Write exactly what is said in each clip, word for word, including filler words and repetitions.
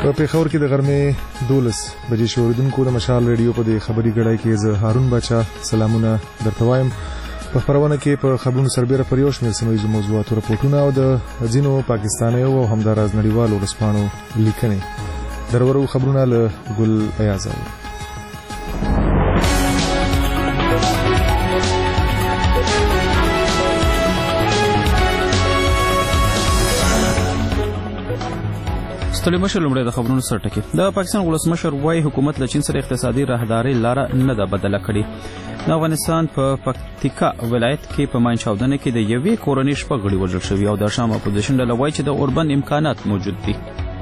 په پېښور کې د غرمې دولس بجې شو اوریدونکو د مشال ریډیو په دې خبري ګړۍ کې زه هارون باچا سلامونه درته وایم. په خبرونه کې په خبرونو سربېره پر یو شمېر سیمه ییزو موضوعاتو راپورټونه او د ځینو پاکستانیو او همداراز نړیوالو ورځپاڼو لیکنې درورو خبرونه له ګل ایاز اورو. ستړي مشر لومړی د خبرونو سر ټکي. د پاکستان ولسمشر وايي حکومت له چین سره اقتصادي راهداري لاره نه ده بدله کړې. د افغانستان په پکتیکا ولایت کې په ماین چاودنه کې د یوې کورنۍ شپږ غړي وژل شوي او د شام اپوزیشن ډله وایي چې د اوربند امکانات موجود دي.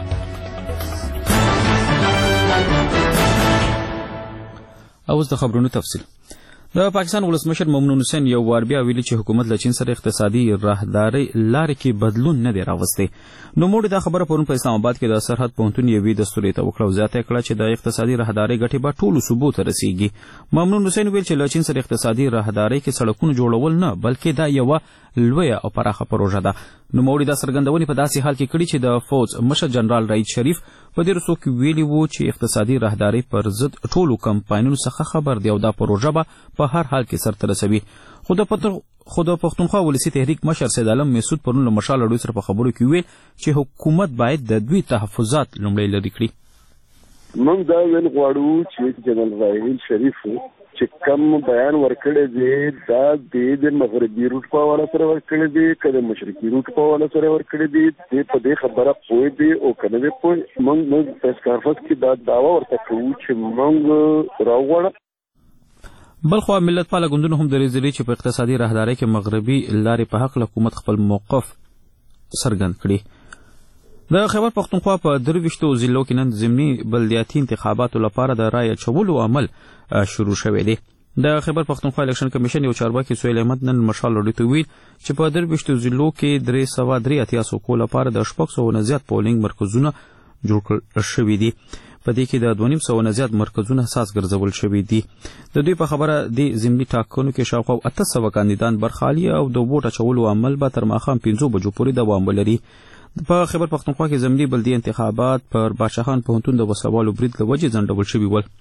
اوس د خبرونو تفصیل. د پاکستان ولسمشر ممنون حسین یو وار بیا ویلي چې حکومت له چین سره اقتصادي راهداري لارې کې بدلون نه دی راوستی. نوموړي دا خبره پرون په اسلام آباد کې د سرحد پوهنتون یوې دستوري ته وکړه او زیاته کړه چې د اقتصادي راهداري ګټې به ټولو صوبو ته رسیږي. ممنون حسین ویل چې له چین سره اقتصادي راهداري کې سړکونه جوړول نه بلکې دا یوه لویه او پراخه پروژه ده. نوموړي دا څرګندونې په داسې حال کې کړي چې د فوج مشر جنرال رئیس شریف په دې رسو کې ویلي وو چې اقتصادي راهداري پر ضد ټولو کمپاینونو څخه خبر دی او دا پروژه به په هر حال کې سرته رسوي. خو د خو د پښتونخوا ولسي تحریک مشر سید عالم مسعود پرون له مشال اډوي سره په خبرو کې ویل چې حکومت باید د دوی تحفظات لومړی لرې کړي. موږ دا ویل غواړو چې جنرال رئیس شریف چې کم بیان ورکړی دی دا د مغربي روټ په حواله سره ورکړی دی که د مشرقي روټ په حواله سره ورکړی دی دی په دې خبره پوه دی او که نه دی پوه. موږ موږ پریس کانفرنس کې دا دعوه ورته کوو چې موږ راوغواړو. بلخوا ملت پاله ګوندونه هم دریځ لري چې په اقتصادي راهدارۍ کې مغربي لارې په حق حکومت خپل موقف څرګند کړي. د خیبر پښتونخوا په درویشتو ضلعو کې نن ضمني بلدیاتي انتخاباتو لپاره د رایې اچولو عمل شروع شوی دی. د خیبر پښتونخوا الیکشن کمیشن یو چارواکي سهیل احمد نن مشال اډوي ته ویل چې په درویشتو ضلعو کې درې سوه درې اتیا څوکو لپاره د شپږ سوو نه زیات پولینګ مرکزونه جوړ کړل شوي دي. په دې کې د دوه نیم سوه نه زیات مرکزونه حساس ګرځول شوي دي. د دوی په خبره د ضمني ټاکنو کې شاوخوا اته سوه کاندیدان برخالي او د ووټ اچولو عمل به تر ماښام پنځو بجو پورې دوام ولري. په خیبر پښتونخوا کې ضمني بلدي انتخابات پر باچاخان پوهنتون د وسلوالو برید له وجې ځنډول شوي ول.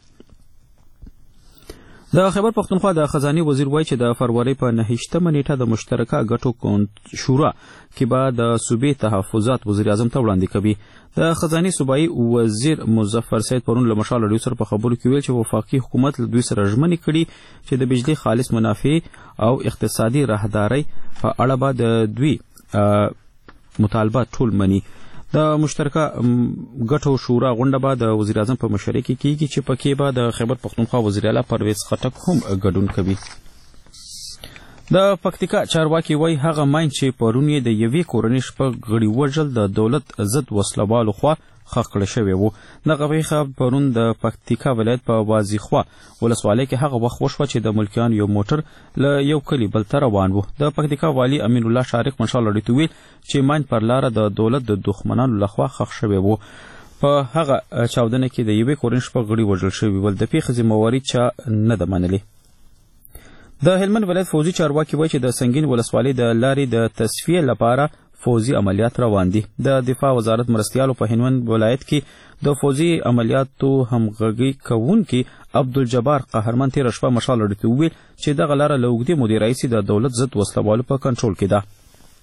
د خیبر پښتونخوا د خزانې وزیر وایي چې د فروری په نهشتمه نیټه د مشترکه ګټو شورا کې به د صوبې تحفظات وزیر اعظم ته وړاندې کوي. د خزانې صوبایي وزیر مظفر سید پرون له مشال اډوي سره په خبرو کې ویل چې وفاقي حکومت له دوی سره ژمنې کړي چې د بجلي خالص منافع او اقتصادي راهدارۍ په اړه به د دوی مطالبات ټول مني. د مشترکه ګټو شورا غونډه به د وزیر اعظم په مشرۍ کې کیږي چې پکې به د خیبر پښتونخوا وزیر اعلی پرویز خټک هم ګډون کوي. د پکتیکا چارواکي وایي هغه ماین چې پرون یې د یوې کورنۍ شپږ غړي وژل د دولت ضد وسلوالو خوا ښخ کړی شوی و. دغه پیښه پرون د پکتیکا ولایت په وازیخوا ولسوالۍ کې هغه وخت وشوه چې د ملکیانو یو موټر له یو کلي بل ته روان و. د پکتیکا والي امین الله شارق مشال اډوي ته ویل چې ماین پر لاره د دولت د دښمنانو لخوا ښخ شوی و. په هغه چاودنه کې د یوې کورنۍ شپږ غړي وژل شوي ول. د پیښې ذمهواري چا نه ده منلې. د هلمند ولایت فوزي چارواکي وایي چې د سنګین ولسوالۍ د لارې د تصفیې لپاره فوزي عملیات روان دي. د دفاع وزارت مرستیالو په هلمند ولایت کې د فوزي عملیاتو همغږي کوونکي عبدالجبار قهرمن تېره شپه مشال اډوي ته وویل چې دغه لاره له اوږدې مودې راهیسې د دولت ضد وسلوالو په کنټرول کې ده.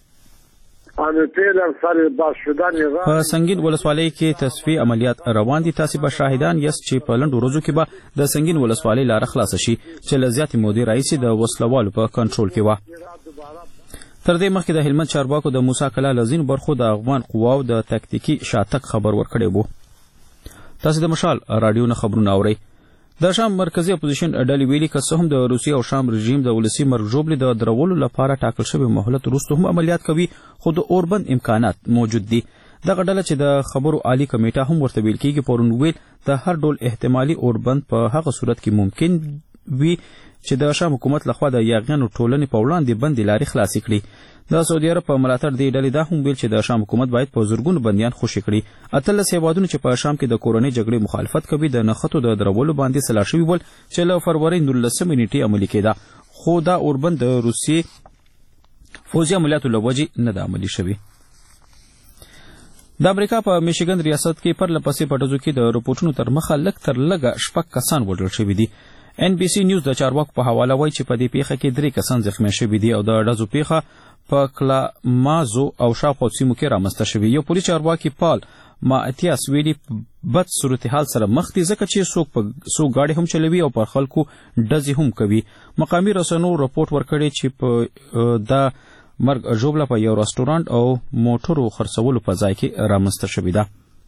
په سنگین ولسوالۍ کې تصفیې عملیات روان دي. تاسې به شاهدان یاست چې په لنډو ورځو کې به د سنگین ولسوالۍ لاره خلاصه شي چې له زیاتې مودې راهیسې د وسلوالو په کنټرول کې وه. تر دې مخکې د هلمند چارواکو د موسی کلا له ځینو برخو د افغان قواو د تکتیکي شاتګ خبر ورکړی و. تاسې د مشال راډیو نه خبرونه اورئ. د شام مرکزي اپوزیشن ډلې ویلي که څه هم د روسیې او شام رژیم د ولسي مرګ ژوبلې د درولو لپاره ټاکل شوی مهلت وروسته هم عملیات کوي خو د اوربند امکانات موجود دي. دغه ډله چې د خبرو عالی کمیټه هم ورته ویل کېږي پرون ویل د هر ډول احتمالي اوربند په هغه صورت کې ممکن وي چې د شام حکومت لخوا د یاغیانو ټولنې په وړاندې بندې لارې خلاصې کړي. د سعودي عرب په ملاتړ دې ډلې دا هم ویل چې د شام حکومت باید په زرګونو بندیان خوشي کړي. اتلس هېوادونه چې په شام کې د کورنۍ جګړې مخالفت کوي د نښتو د درولو باندې سلا شوي ول چې له فروری نولسمې نیټې عملي کېده خو دا اوربند د روسیې فوجي عملیاتو له وجې نه ده عملي شوي. د امریکا په میشیګن ریاست کې پرله پسې په ډزو کې د رپورټونو تر مخه لږ تر لږه شپږ کسان وژل شوي دي. ان بي سي نیوز د چارواکو په حواله وایي چې په دې پیښه کې درې کسان زخمي شوي دي او د ډزو پیښه په کلامازو او شاوخوا سیمو کې رامنځته شوې. یو پولیس چارواکي پال ماتیاس ویلي بد صورتحال سره مخ دي ځکه چې څوک په څو ګاډي هم چلوي او پر خلکو ډزې هم کوي. مقامي رسنیو رپورټ ورکړی چې په د مرګ ژوبله په یو رستورانت او موټرو خرڅولو په ځای کې رامنځته شوې ده.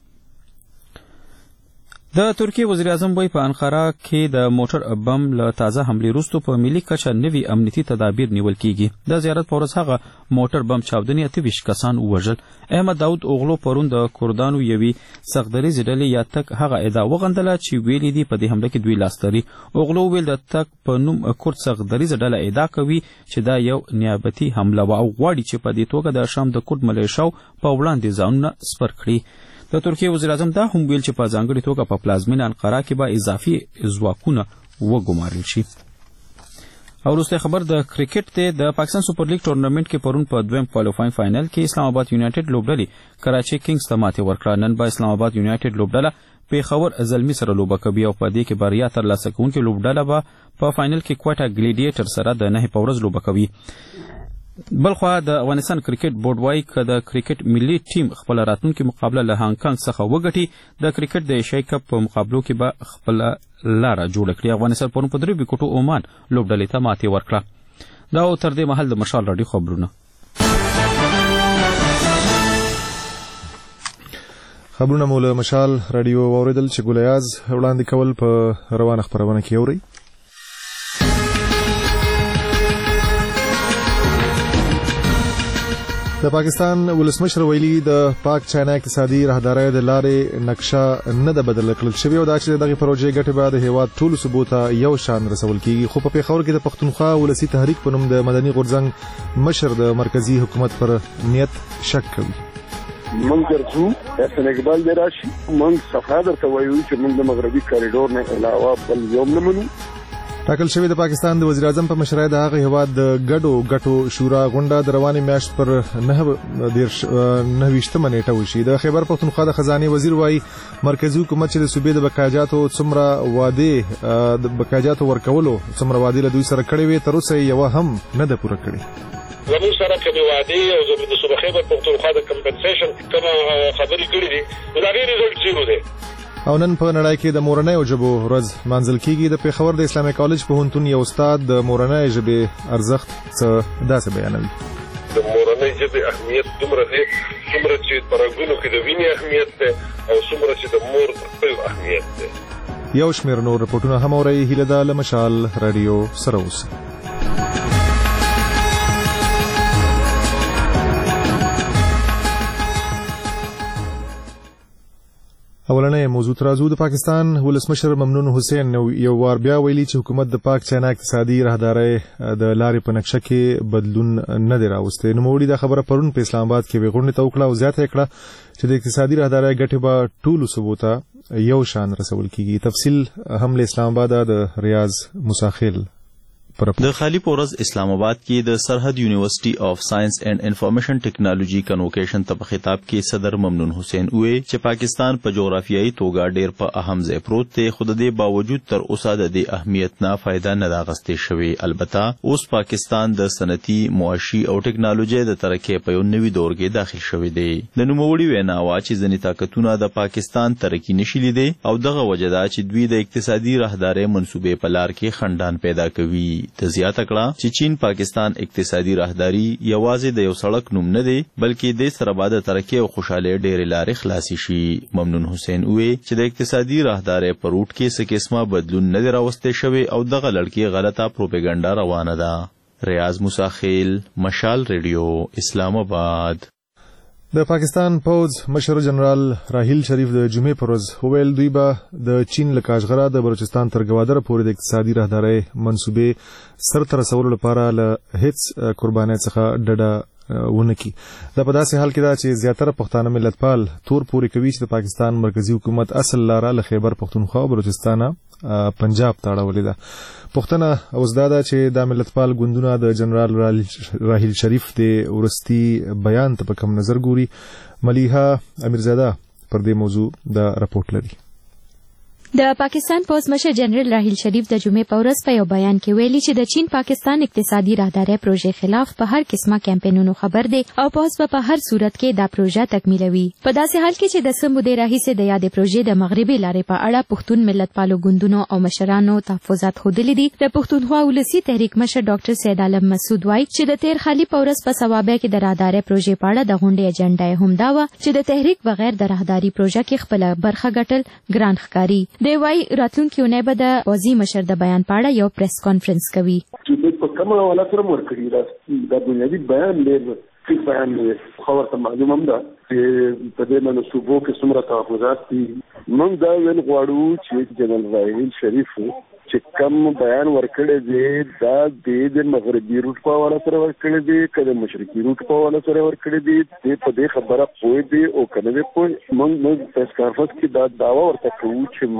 د ترکیه وزیر اعظم وایي په انقره کې د موټر بم له تازه حملې وروسته په ملي کچه نوي امنیتي تدابیر نیول کیږي. د زیارت په ورځ هغه موټر بم چاودنې اته ویشت کسان ووژل. احمد داود اوغلو پرون د کردانو یوې سختدریځې ډلې یا تک هغه ادعا وغندله چې ویلي دي په دې حمله کې دوی لاس لري. اوغلو ویل د تک په نوم کرد سختدریځه ډله ادعا کوي چې دا یو نیابتي حمله وه او غواړي چې په دې توګه د شام د کرد ملیشاو په وړاندې ځانونه سپر کړي. د ترکیه وزیر اعظم دا هم ویل چې په ځانګړې توګه په پلازمینه انقره کې به اضافي ځواکونه وګمارل شي. او وروستی خبر د کرکټ دی. د پاکستان سپر لیګ ټورنمنټ کې پرون په دویم کوالیفاینګ فاینل کې اسلام آباد یونایټډ لوبډلې کراچي کینګز ته ماتې ورکړه. نن به اسلام آباد یونایټډ لوبډله پیښور زلمي سره لوبه کوي او په دې کې بریا ترلاسه کوونکې لوبډله به په فاینل کې کوټا ګلیډیټر سره د نهې په ورځ لوبه کوي. بلخوا د افغانستان کرکټ بورډ وایي که د کرکټ ملي ټیم خپله راتلونکې مقابله له هانګ کانګ څخه وګټي د کرکټ د ایشیايي کپ په مقابلو کې به خپله لاره جوړه کړي. افغانستان پرون په درې وکټو عمان لوبډلې ته ماتې ورکړه. دا او تر دې مهال د مشال راډیو خبرونه خبرونه مو له مشال راډیو واوریدل چې ګولیاز وړاندې کول په روانه خبرونه کې اوري. د پاکستان ولسمشر ویلي د پاک چاینا اقتصادي راهدارۍ د لارې نقشه نه ده بدله کړل شوې او دا چې دغه پروژې ګټې به د هیواد ټولو صوبو ته یو شان رسول کیږي. خو په پیښور کې د پښتونخوا ولسي تحریک په نوم د مدني غورځنګ مشر د مرکزی حکومت پر نیت شک کوي. موږ درځو احسان اقبال دی راشي موږ صفحه درته وایو چې موږ د مغربي کاریډور نه علاوه بل یوم نه منو. ټاکل شوی د پاکستان د وزیر اعظم په مشرۍ د هغه هیواد د ګډو ګټو شورا غونډه د روانې میاشت پر نهه ویشتمه نیټه وشي. د خیبر پښتونخوا د خزانې وزیر وایي مرکزی حکومت چې د صوبې د بقاجاتو څومره وعدې د بقاجاتو ورکولو څومره وعدې له دوی سره کړې وې تر اوسه یوه هم نه ده پوره کړې. زموږ سره کومې وعدې او زموږ د صوبه خیبر پښتونخوا د کمپنسیشن کومه خبرې کړې دي نو د هغې ریزلټ زیرو دی. او نن په نړۍ کې د مورنۍ ژبو ورځ مانځل کیږي. د پیښور د اسلامي کالج پوهنتون یو استاد د مورنۍ ژبې ارزښت څه داسې بیانوي. د مورنۍ ژبې اهمیت دومره دی څومره چې په رګونو کې د وینې اهمیت دی او څومره چې د مور د خپل اهمیت دی. یو شمېر نور رپورټونه هم اورئ. هیله ده له مشال راډیو سره اوسئ. اولنې موضوع ترازو د پاکستان ولسمشر ممنون حسین یو وار بیا ویلي چې حکومت د پاک چاینا اقتصادي راهدارۍ د لارې په نقشه کې بدلون نه دی راوستی. نوموړي دا خبره پرون په اسلام آباد کې غونډې ته وکړه او زیاته کړه چې د اقتصادي راهدارۍ ګټې به ټولو صوبو ته یو شان رسول کیږي. تفصیل هم له اسلام آباد د ریاض مساخیل. د خالی پورز اسلام آباد کې د سرحد یونیورسيټي اف ساينس اینڈ انفارمیشن ټیکنالوژي کنوکیشن ته په خطاب کې صدر ممنون حسین وی چې پاکستان په جغرافیایي توګه ډېر په اهم ځای پروت دی خو د دې باوجود تر اوسه د دې اهمیت نه فائدہ نه اخیستل شوی. البته اوس پاکستان د صنعتي معاشي او ټیکنالوژي د ترقۍ په یو نوي دور کې داخل شوی دی. د نوموړي وینا وا چې ځینې طاقتونه د پاکستان ترقی نشي لیدي او دغه وجه دا چې دوی د اقتصادي راهدارۍ منسوبې په لار کې خندان پیدا کوي. ته زیاته کړه چې چین پاکستان اقتصادي راهداري یوازې د یو سړک نوم نه دی بلکې د سره بعد ترقی او خوشاله ډېرې لارې خلاصي شي. ممنون حسین وی چې د اقتصادي راهداري په روټ کې څه قسمه بدلون نه راوستي شوی او دغه لړکی غلطه پروپاګاندا روانه ده. ریاض مساخیل مشال ریډیو اسلام آباد. د پاکستان پوز مشر جنرال راحیل شریف د جمعې پر ورځ وویل دوی به د چین له کاشغره د بلوچستان تر ګوادره پورې د اقتصادي راهدارۍ منصوبې سرته رسولو لپاره له هیڅ قربانۍ څخه ډډه ونه کی. دا په داسې حال کې دا چې زیاتره پښتانه ملتپال تور پورې کوي چې د پاکستان مرکزی حکومت اصل لاره له خیبر پښتونخوا او بلوچستان پنجاب ته اړولې ده. پښتنه اوس دا ده چې دا ملتپال ګوندونه د جنرال راحیل شریف د ورستي بیان ته په کم نظر ګوري. ملیحه امیرزاده پر دې موضوع دا راپورټ لري. د پاکستان پوز مشر جنرال راحیل شریف د جمعې په ورځ په یو بیان کې ویلي چې د چین پاکستان اقتصادي راهداري پروژې خلاف په هر قسمه کمپاینونو خبر دی او پوز په هر صورت کې دا پروژه تکمیلوي. په داسې حال کې چې د سمو د راهیسې د یادې پروژې د مغربي لارې په اړه پښتون ملتپالو ګوندونو او مشرانو تحفظات خوندلي دي. د پښتونخوا ولسي تحریک مشر ډاکټر سید عالم مسعود وایي چې د تیر خالي په ورځ په ثوابه کې د راهداري پروژې په اړه د غونډې اجنډا هم دا و چې د تحریک بغیر د راهداري پروژه کې خپل برخه ګټل ګران ښکاري. دی وایي راتلونکي اونۍ به د وزیر مشر د بیان په اړه یو پریس کانفرنس کوي. چې په کومه حواله سره ورکړي دا د بنیادي بیان ډېر ښه بیان دی. خو ورته معلوم هم ده چې په دې منصوبو کې څومره تحفظات دي. موږ دا ویل غواړو چې جنرال راحیل شریف چې کوم بیان ورکړی دی دا د مغربي روټ په حواله سره ورکړی دی که د مشرقي روټ په حواله سره ورکړی دی دی په دې خبره پوه دی او که نه دی پوه. موږ موږ پریس کانفرنس کې دا دعوه ورته کوو چې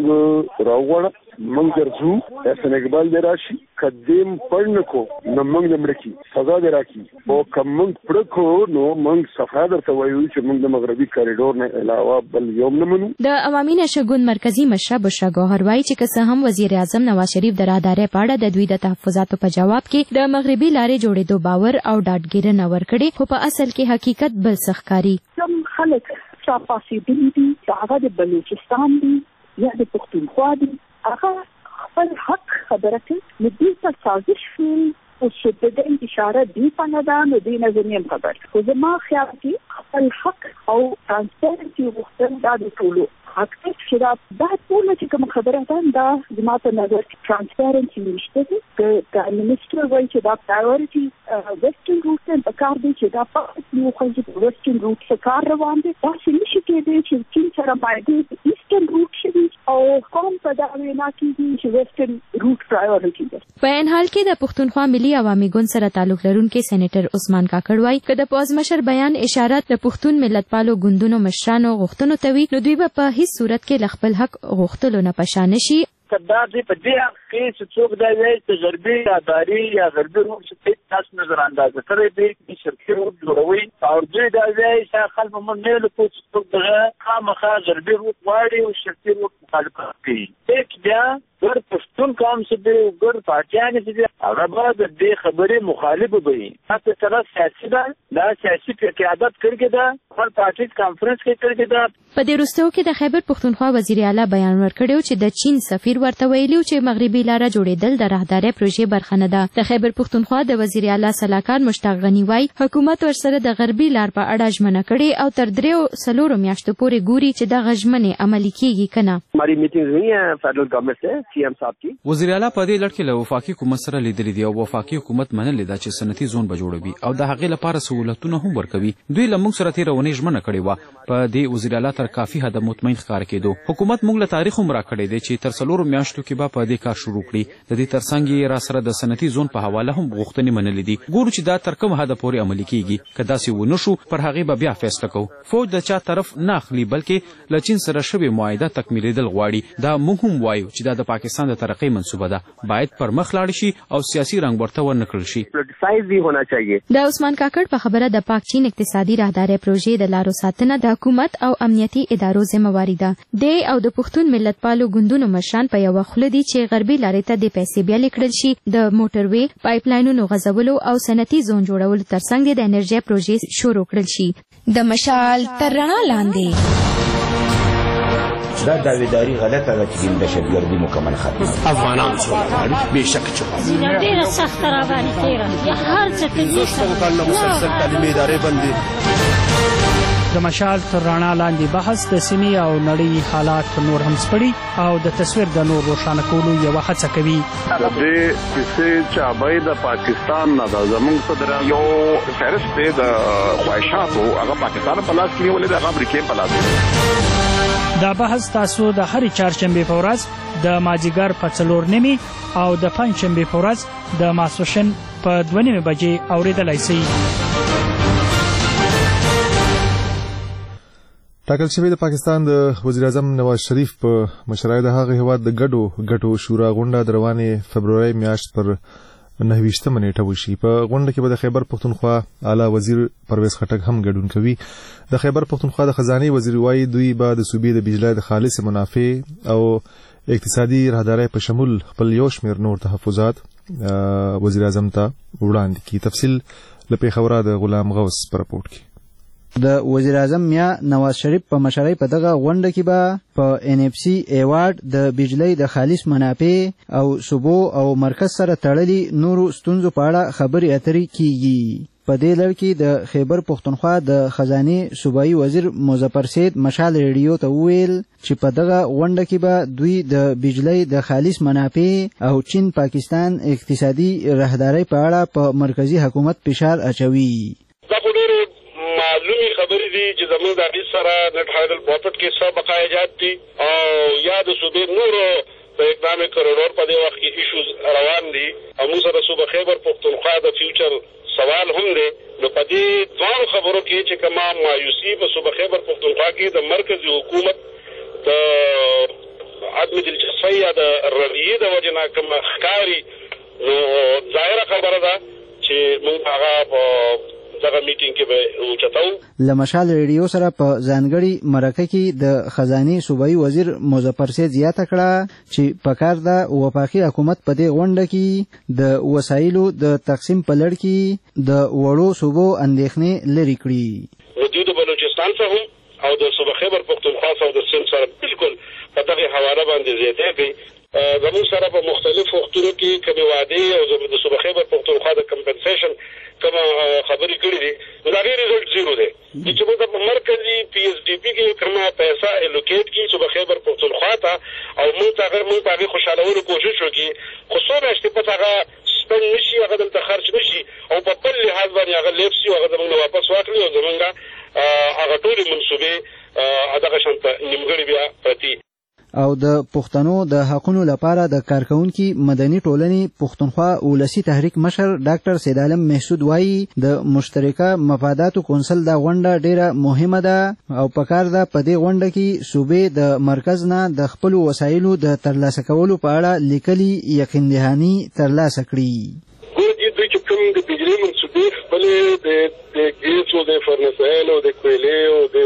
موږ راوغواړه موږ درځو احسان اقبال دی راشي که دې پړ نه کو نو موږ د مړه کي سزا دی راکړي او که موږ پړه کو نو موږ صفا درته وایو چې موږ د مغربي کاریډور نه علاوه بل یو نه منو. د عوامي نشګون مرکزی مشره بشرا ګوهر وایي چې که څه هم وزیر اعظم نواز شریف د راهدارۍ په اړه د دوی د تحفظاتو په جواب کې د مغربي لارې جوړېدو باور او ډاډګیرنه ورکړې خو په اصل کې حقیقت بل څه ښکاري. کوم خلک چې پاسېدلي دي چې هغه د بلوچستان دي یا د پښتونخوا دي هغه خپل حق خبره کوي. نو دې ته سازش وي او چې د دې اشاره دی په نه ده نو دې نه زمیم خبر. خو زما خیال کې خپل حق او ترانسپیرنسي غوښتل دا د ټولو حق دی چې دا دا ټول چې کوم خبره ده دا زما په نظر کې ترانسپیرنسي نشته دي. د منیسټر وایي چې دا پرایورټي ویسټرن روټ ته پکار دی چې دا په یو خو چې ویسټرن روټ څخه کار روان دي دا چې نشي کېدای چې چین سره باندې ایسټرن روټ شي او کوم په دا وینا کې چې ویسټرن روټ پرایورټي ده. په ان حال کې د پښتونخوا ملي عوامي ګوند سره تعلق لرونکي سېنیټر عثمان کاکړ وایي چې د پوز مشر بیان اشاره د پښتون ملتپالو ګوندونو مشرانو غوښتنو ته وي نو دوی به په هیڅ صورت کې ل خپل حق غوښتلو نه پشان شي. سردار دی په دې حق کې چې څوک دا وایي چې غربي اداري یا غربي روح چې تاسو نظر انداز کړی دی چې شرکت روح جوړوي او دوی دا وایي چې خلک موږ نه له کوڅو دغه خامخا غربي روح واړي او شرکت روح مخالفت کوي. یک بیا ګر پښتون قوم چې دی ګر پارټیان چې دی هغه به د دې خبرې مخالف وي. تاسو سره سیاسي ده دا سیاسي قیادت کړی ده خپل پارټي کانفرنس کې کړی ده. په دې وروستیو کې د خیبر پښتونخوا وزیر اعلی بیان ورکړی چې د چین سفیر ورته ویلي چې مغربي لاره جوړېدل د راهدارۍ پروژې برخه نه ده. د خیبر پښتونخوا د وزیر اعلی سلاکار مشتاق غني وایي حکومت ورسره د غربي لار په اړه ژمنه کړې او تر دریو څلورو میاشتو پورې ګوري چې دغه ژمنې عملي کیږي که نه. हमारी मीटिंग हुई है फेडरल गवर्नमेंट से सीएम साहब की. وزیر اعلی په دې لړ کې له وفاقي حکومت سره لیدلې دي او وفاقي حکومت منلې ده چې صنعتي زون به جوړوي او د هغې لپاره سہولتونه هم ورکوي. دوی له موږ سره تېره اونۍ ژمنه کړې وه. په دې وزیر اعلی تر کافي حده مطمئن ښکاره کېدو. حکومت موږ له تاریخ هم راکړی دی چې تر څلورو میاشتو کې به په دې کار شروع کړي. د دې ترڅنګ یې را سره د صنعتي زون په حواله هم غوښتنې منلې دي. ګورو چې دا تر کوم حده پورې عملي کیږي. که داسې ونه شو پر هغې به بیا فیصله کوو. فوج د چا طرف نه اخلي بلکې له چین سره شوې معاهده تکمیلېدل غواړي. دا موږ هم وایو چې دا د پاکستان د ترقۍ منصوبه ده باید پر مخ لاړ شي او سیاسي رنګ ورته ورنه کړل شي. د عثمان کاکړ په خبره د پاک چین اقتصادي راهدارۍ پروژې د لارو ساتنه د حکومت او امنیتي ادارو ذمہواري ده. د او د پښتون ملتپالو ګوندونو مشران په یوه خوله دي چې غربي لارې ته د پیسې بیا لیکل شي د موټر وی پایپ لاینونو غځولو او صنعتي زون جوړولو ترڅنګ د انرژي پروژې شروع کړل شي. د مشال تر رڼا لاندې دا داویداری غلطه ده چې دهشتګردي مکمل ختمه. افغانان څومره بېشکه چې ډېره سخته راباندې تېره هر څه کال نه مسلسل تعلیمي ادارې بندې. د مشال تر رڼا لاندې بحث د سیمې او نړۍ حالات نور هم سپړي او د تصویر د نور روښانه کولو یوه هڅه کوي. د دې کیسې چابۍ د پاکستان نه ده. زموږ صدر یو فهرست دی د خواهشاتو هغه پاکستان په لاس کې نیولې ده هغه امریکې په لاس. دا بحث تاسو د هرې چهارشنبې په ورځ د مازدیګر په څلور نیمې او د پنجشنبې په ورځ د ماسپښین په دوه نیمې بجې اورېدلی شئ. ټاکل شوی د پاکستان د وزیر اعظم نواز شریف په مشرۍ د هغه هیواد د ګډو ګټو شورا غونډه د روانې فبرورۍ میاشت پر نهه ویشتمه نیټه وشي. په غونډه کې به د خیبر پختونخوا اعلی وزیر پرویز خټک هم ګډون کوي. د خیبر پختونخوا د خزانه وزیر وایي دوی به د صوبې د بجلی د خالص منافع او اقتصادي راهدارۍ په شمول خپل یو شمېر نور تحفظات وزیر اعظم ته وړاندې کړي. تفصیل له پیښوره د غلام غوث پر رپورټ کې. د وزیر اعظم میا نواز شریف په مشرۍ په دغه غونډه کې به په ان اف سی ایوارډ د بجلی د خالص منافع او صوبو او مرکز سره تړلي نورو ستونزو په اړه خبرې اترې کیږي. په دې لړ کې د خیبر پختونخوا د خزانه صوبایي وزیر مظفر سید مشال ریډیو ته وویل چې په دغه غونډه کې به دوی د بجلی د خالص منافع او چین پاکستان اقتصادي راهدارۍ په اړه په مرکزی حکومت فشار اچوي. معلومي خبرې دي چې زموږ د حدیث سره نت هایډل پروپرټ کې څه بقایجات دي او یا د صوبې نورو د اقدامي کریډور په دې وخت کې ایشوز روان دي او موږ سره صوبه خیبر پختونخوا د فیوچر سوال هم دی. نو په دې دوه خبرو کې چې کما مایوسي په صوبه خیبر پختونخوا کې د مرکزی حکومت د عدم دلچسپۍ یا د رویې د وجې نه کوم ښکاري، نو ظاهره خبره ده چې موږ هغه په دغه میټینګ کې به اوچتاو. له مشال ریډیو سره په ځانګړي مرکه کې د خزانه صوبایي وزیر مظفر سید زیاته کړه چې پکار ده وفاقي حکومت په دې غونډه کې د وسایلو د تقسیم په لړ کې د وړو صوبو اندېښنې لرې کړي. نو دوی د بلوچستان څخه او د صوبه خیبر پختونخوا او د سند سره بالکل په دغه حواله باندې زیاته کوي. زموږ سره په مختلفو وختونو کې کومې وعدې او د صوبه خیبر پختونخوا د کمپنسیشن کومه خبرې کړې دي، نو د هغې رزلټ زیرو دی. چې موږ په مرکزي پی ایس ډي پي کې کومه پیسه الوکیټ کړي صوبه خیبر پختونخوا ته او موږ ته هغه موږ په هغې خوشحالولو کوشش وکړي، خو څو میاشتې پس هغه سپند نه شي، هغه دلته خرچ نه شي او په بل لحاظ باندې هغه لیب شي او هغه زموږ نه واپس واخلي او زموږ هغه ټولې منصوبې دغه شانته نیمګړې بیا پرتې. او د پښتنو د حقونو لپاره د کارکونکو مدني ټولنې پښتونخوا ولسی تحریک مشر ډاکټر سید عالم محسود وایي د مشترکه مفاداتو کونسل دا غونډه ډیره مهمه ده او پکار ده په دې غونډه کې صوبې د مرکز نه د خپل وسایلو د ترلاسه کولو په اړه لیکلي یقین دهاني ترلاسه کړي. دوی چې کوم د بجلي منصوبې خپلې د ګیس او د فرنسایل او د کویلې او د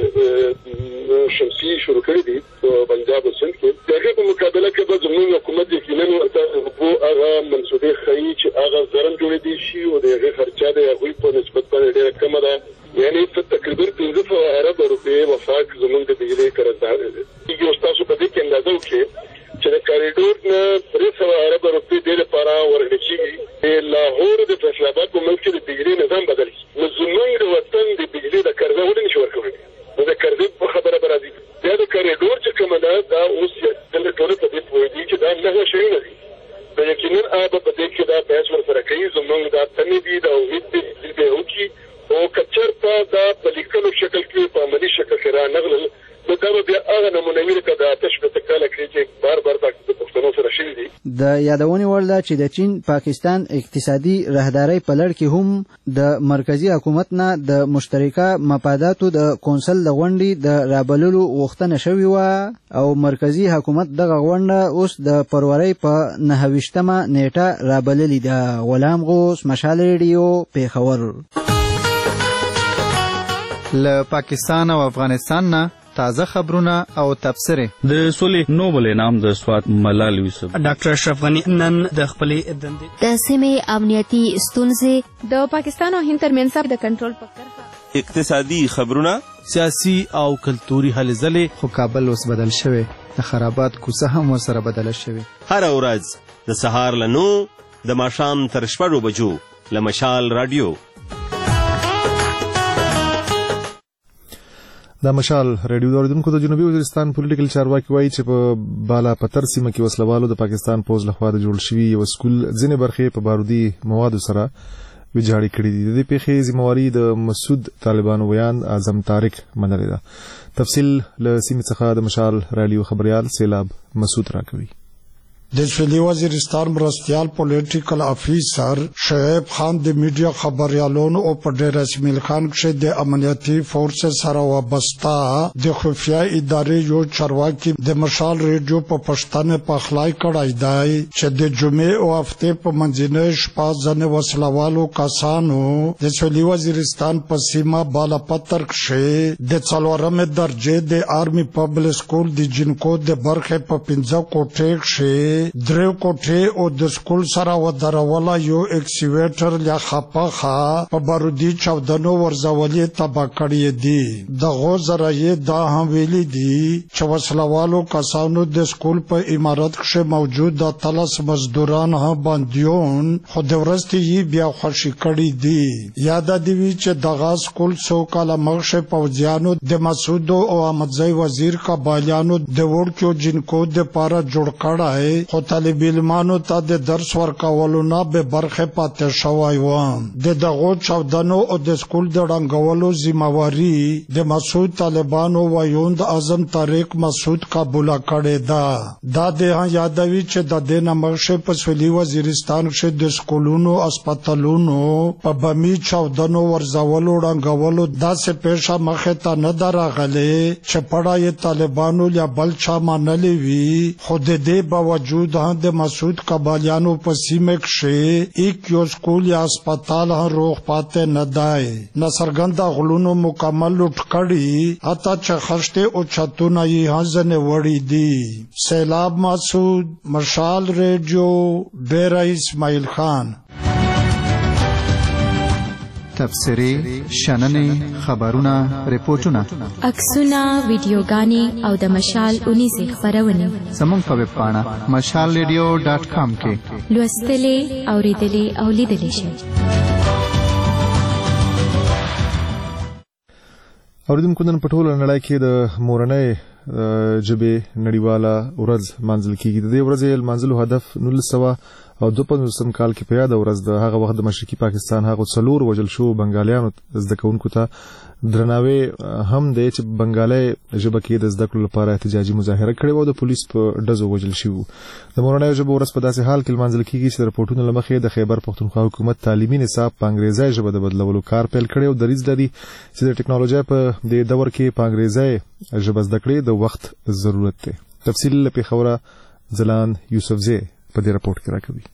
شمسي شروع کړي دي په پنجاب او سند کې. د هغې په مقابله کې به زموږ حکومت یقینا ورته هغه منصوبې ښیي چې هغه زرم جوړېدی شي او د هغې خرچه د هغوی په نسبت باندې ډېره کمه ده. یعنې تقریبا پنځه سوه اربه روپۍ وفاق زموږ د بجلۍ قرارداد کېږي او ستاسو په دې کې اندازه وکړئ چې د کاریډور نه درې سوه اربه روپۍ دې لپاره ورکړل کېږي. د لاهور د فیصل آباد په منځ کې د بجلۍ نظام بدل شي، نو زموږ د وطن د بجلۍ د قرضه ولې نشي ورکولی؟ نو د قرضې په خبره به راځي. بیا د کاریډور چې کومه ده دا اوس دلته ټوله په دې پوهېږي چې دا نهه شیونه دي. نو یقینا هغه په دې کې دا بحث ورسره کوي. زموږ دا تمې دي، دا امید دی چې به وکړي او که چېرته دا په لیکلو شکل کې په عملي شکل کې رانغلل نو دا به بیا هغه نمونه وي لکه د آتش په تکاله کړي چې بار بار د پښتنو سره شوي دي. د یادونې وړ ده چې د چین پاکستان اقتصادي راهدارۍ په لړ کې هم د مرکزی حکومت نه د مشترکه مفاداتو د کونسل د غونډې د رابللو غوښتنه شوې وه او مرکزی حکومت دغه غونډه اوس د فروری په نهه ویشتمه نیټه رابللې ده. غلام غوث، مشال ریډیو، پیښور. له پاکستان او افغانستان نه تازه خبرونه او تبصره. د سولې نوبل انعام د سوات ملال یوسف ډاکټر اشرف غنی نن د خپلې دندې د سیمې امنیتي ستونزې د پاکستان او هند ترمنځ د کنټرول په کرښه، اقتصادي خبرونه، سیاسي او کلتوري هلې ځلې. خو کابل اوس بدل شوی، د خرابات کوڅه هم ورسره بدله شوې. هره ورځ د سهار له نو د ماښام تر شپږو بجو له مشال راډیو. د مشال ریډیو د اوریدونکو د جنوبي وزیرستان پولیټیکل چارواکي وایي چې په بالا پتر سیمه کې وسلوالو د پاکستان پوځ لخوا د جوړ شوي یو سکول ځینې برخې په بارودي موادو سره ویجاړې کړي دي. د دې پیښې ذمہواري د مسعود طالبانو ویان اعظم طارق منلې ده. تفصیل له سیمې څخه د مشال ریډیو خبريال سیلاب مسعود راکوي. د سویلي وزیرستان مرستیال پولیټیکل افیسر شعیب خان د میډیا خبريالونو او په ډېر رسمي خان کې د امنیتي فورس سره وابسته د خفیه ادارې یو چارواکي د مشال ریډیو په پښتنه په خلای کړای دی چې د جمعې او هفته په منځنۍ شپه ځنه وسلوالو کسانو د سویلي وزیرستان په سیمه بالا پتر کې د څلورمه درجه د آرمي پبلک سکول د جنکو د برخه په پنځه کوټې کې درو کوټه او د سکول سره ودروله یو اکسیویټر یا خپخه په بارودي چاودنو ورزولې تبا کړی دی د غوزرې دا هم ویلي دي چې وسلوالو کسانو د سکول په امارت کې موجود د تلس مزدوران هم باندیون خو د ورستي بیا خوشی کړی دی یاد دی چې دغه سکول څو کاله مخکې پوځیانو د مسعود او احمدزی وزیر قبایلیانو د ورکو جنکو د پاره جوړ کړای خو طالب علمانو ته د درس ورکولو نه به برخه پاتې شوی و د دغو چاودنو او د سکول د ړنګولو ذمہواری د مسعود طالبانو وایوند اعظم طارق مسعود قبول کړی دا دا د یادوي چې د دې نمخې په سویلي وزیرستان کې د سکولونو هسپتالونو په بمی چاودنو ورزولو ړنګولو داسې پیښه مخې ته نه درغلې چې پړای طالبانو یا بل چا منلې وي خو د دې باوجود د مسعود قبالیانو په سیمه کې ایک یو سکول یا هسپتال هم روغ پاتې نه دی نصرګندا غلونو مکمل لوټ کړي اته چې خشته او چتونه یې ځنه وړي دي سیلاب مسعود مشال ریډیو ډیره اسماعیل خان تفسیری شننې خبرونه ریپورتونه عکسونه ویډیوګانې او د مشال اونیزه خبرونه زموږ په ویب پاڼه مشال ریډیو ډاټ کام کې لوستلې اوریدلې او لیدلې شئ. اوریدونکو نن په ټوله نړۍ کې د مورنۍ ژبې نړیواله ورځ مانځل کیږي. د دې ورځې لمانځلو هدف نولس سوه او دوه پنځوسم کال کې په یاد ورځ د هغه وخت د مشرقي پاکستان هغه څلور وژل شو بنګالیانو زده کوونکو ته درناوی هم دی چې بنګالي ژبه کې د زده کړو لپاره احتجاجي مظاهره کړې و د پولیس په ډزو وژل شو. د مورنۍ ژبې ورځ په داسې حال کې لمانځل کیږي چې د رپورټونو له مخې د خیبر پښتونخوا حکومت تعلیمي نصاب په انګریزي ژبه د بدلولو کار پیل کړی او دریځ لري چې د ټکنالوژي په دې دور کې په انګریزي ژبه زده کړې د وخت ضرورت دی. تفصیل له پیښوره ځلان یوسفزی په دې رپورټ کې راکوي.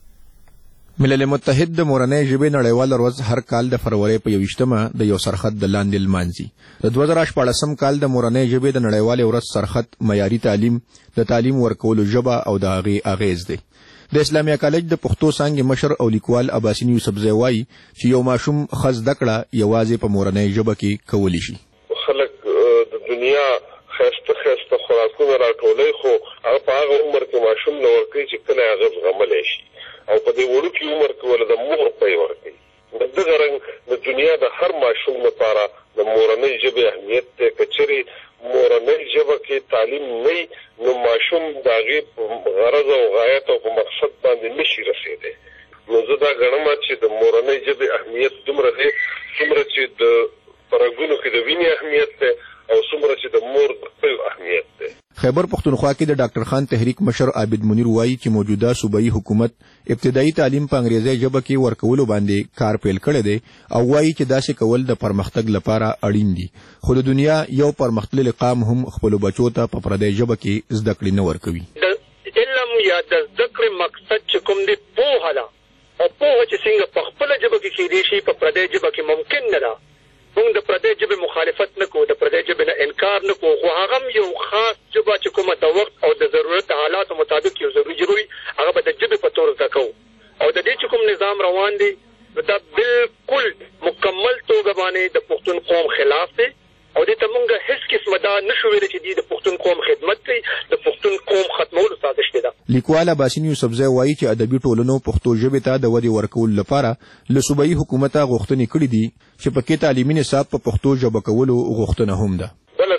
ملل متحد د مورنۍ ژبې نړیواله ورځ هر کال د فروری په یویشتمه د یو سرخط د لاندې لمانځي. د دوه زره شپاړسم کال د مورنۍ ژبې د نړیوالې ورځ سرخط معیاري تعلیم د تعلیم ورکولو ژبه او د هغې اغیز دی. د اسلامیا کالج د پښتو څانګې مشر او لیکوال عباسین یوسفزی وایي چې یو ماشوم ښه زده کړه یوازې په مورنۍ ژبه کې کولی شي. خلک د دنیا خسته خسته خوراکونه راټولوي خو هغه په هغه عمر کې ماشوم نه ورکوي چې کله هغه زغملی شي او په دې وړوکي عمر کې ول د مور پی ورکوي. د دغه رنګ د دنیا د هر ماشوم لپاره د مورنۍ ژبې اهمیت دی. که چېرې مورنۍ ژبه کې تعلیم نه نو ماشوم د هغې په غرض او غایت او په مقصد باندې نشي رسېدی. نو زه دا ګڼم چې د مورنۍ ژبې اهمیت دومره دی څومره چې د پرګونو کې د وینې اهمیت دی او څومره چې د مور د پیو اهمیت دی. خیبر پښتونخوا کې د ډاکټر خان تحریک مشر عابد منیر وایي چې موجوده صوبایي حکومت ابتدایي تعلیم په انګریزي ژبه کې ورکولو باندې کار پیل کړی دی او وایي چې داسې کول د پرمختګ لپاره اړین دي خو د دنیا یو پرمختللی قام هم خپلو بچو ته په پردۍ ژبه کې زده کړې نه ورکوي. د علم یا د زده کړې مقصد چې کوم دی پوهه ده او پوهه چې څنګه په خپله ژبه کې کیدی شي په پردۍ ژبه کې ممکن نه ده. موږ د پردۍ ژبې مخالفت نه کوو د پردۍ ژبې نه انکار نه کوو خو هغه هم یو خاص ژبه چې کومه د وخت او د ضرورت د حالاتو مطابق یو ضروري ژبه وي هغه به د ژبې په تور زده کوو او د دې چې کوم نظام روان دی دا بالکل مکمل توګه باندې د پښتون قوم خلاف دی او دې ته موږ هیڅ قسمه دا نشو ویلی چې د پښتون قوم خدمت کوي د پښتون قوم ختمولو سازش دی. لیکوال عباسین یوسفزی وایي چې ادبي ټولنو پښتو ژبې ته د ودې ورکولو لپاره له صوبایي حکومته غوښتنې کړې دي چې پکې تعلیمي نصاب په پښتو ژبه کولو غوښتنه هم ده. بله دا ده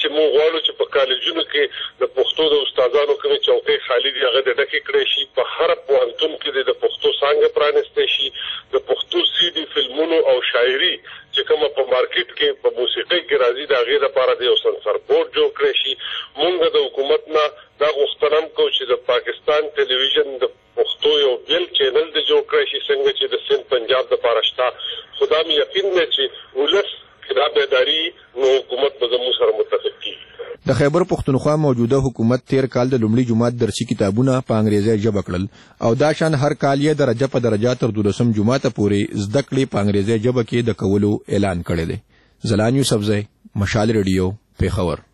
چې موږ غواړو چې په کالجونو کې د پښتو د استادانو کومې چوکۍ خالي دي هغه د ډکې کړی شي. په هر پوهنتون کې د پښتو څانګه پرانیستی شي. د پښتو سی ډي فلمونو او شاعري چې کومه په مارکیټ کې په موسیقۍ کې راځي د هغې لپاره د یو سنسر بورډ جوړ کړی شي. موږ د حکومت نه دا غوښتنه هم کوو چې د پاکستان ټلویزیون د پښتو یو بل چینل د جوړ کړی شي څنګه چې د سند پنجاب لپاره شته. خو دا مې یقین دی چې ولس کې دا بیداري نو حکومت به زموږ سره متفق کېږي. د خیبر پښتونخوا موجوده حکومت تیر کال د لومړي جماعت درسي کتابونه په انګریزي ژبه کړل او دا شان هر کال یې درجه په درجه تر دولسم جماعت پورې زده کړې په انګریزي ژبه کې د کولو اعلان کړی دی. زلان یوسفزی، مشال ریډیو، پیښور.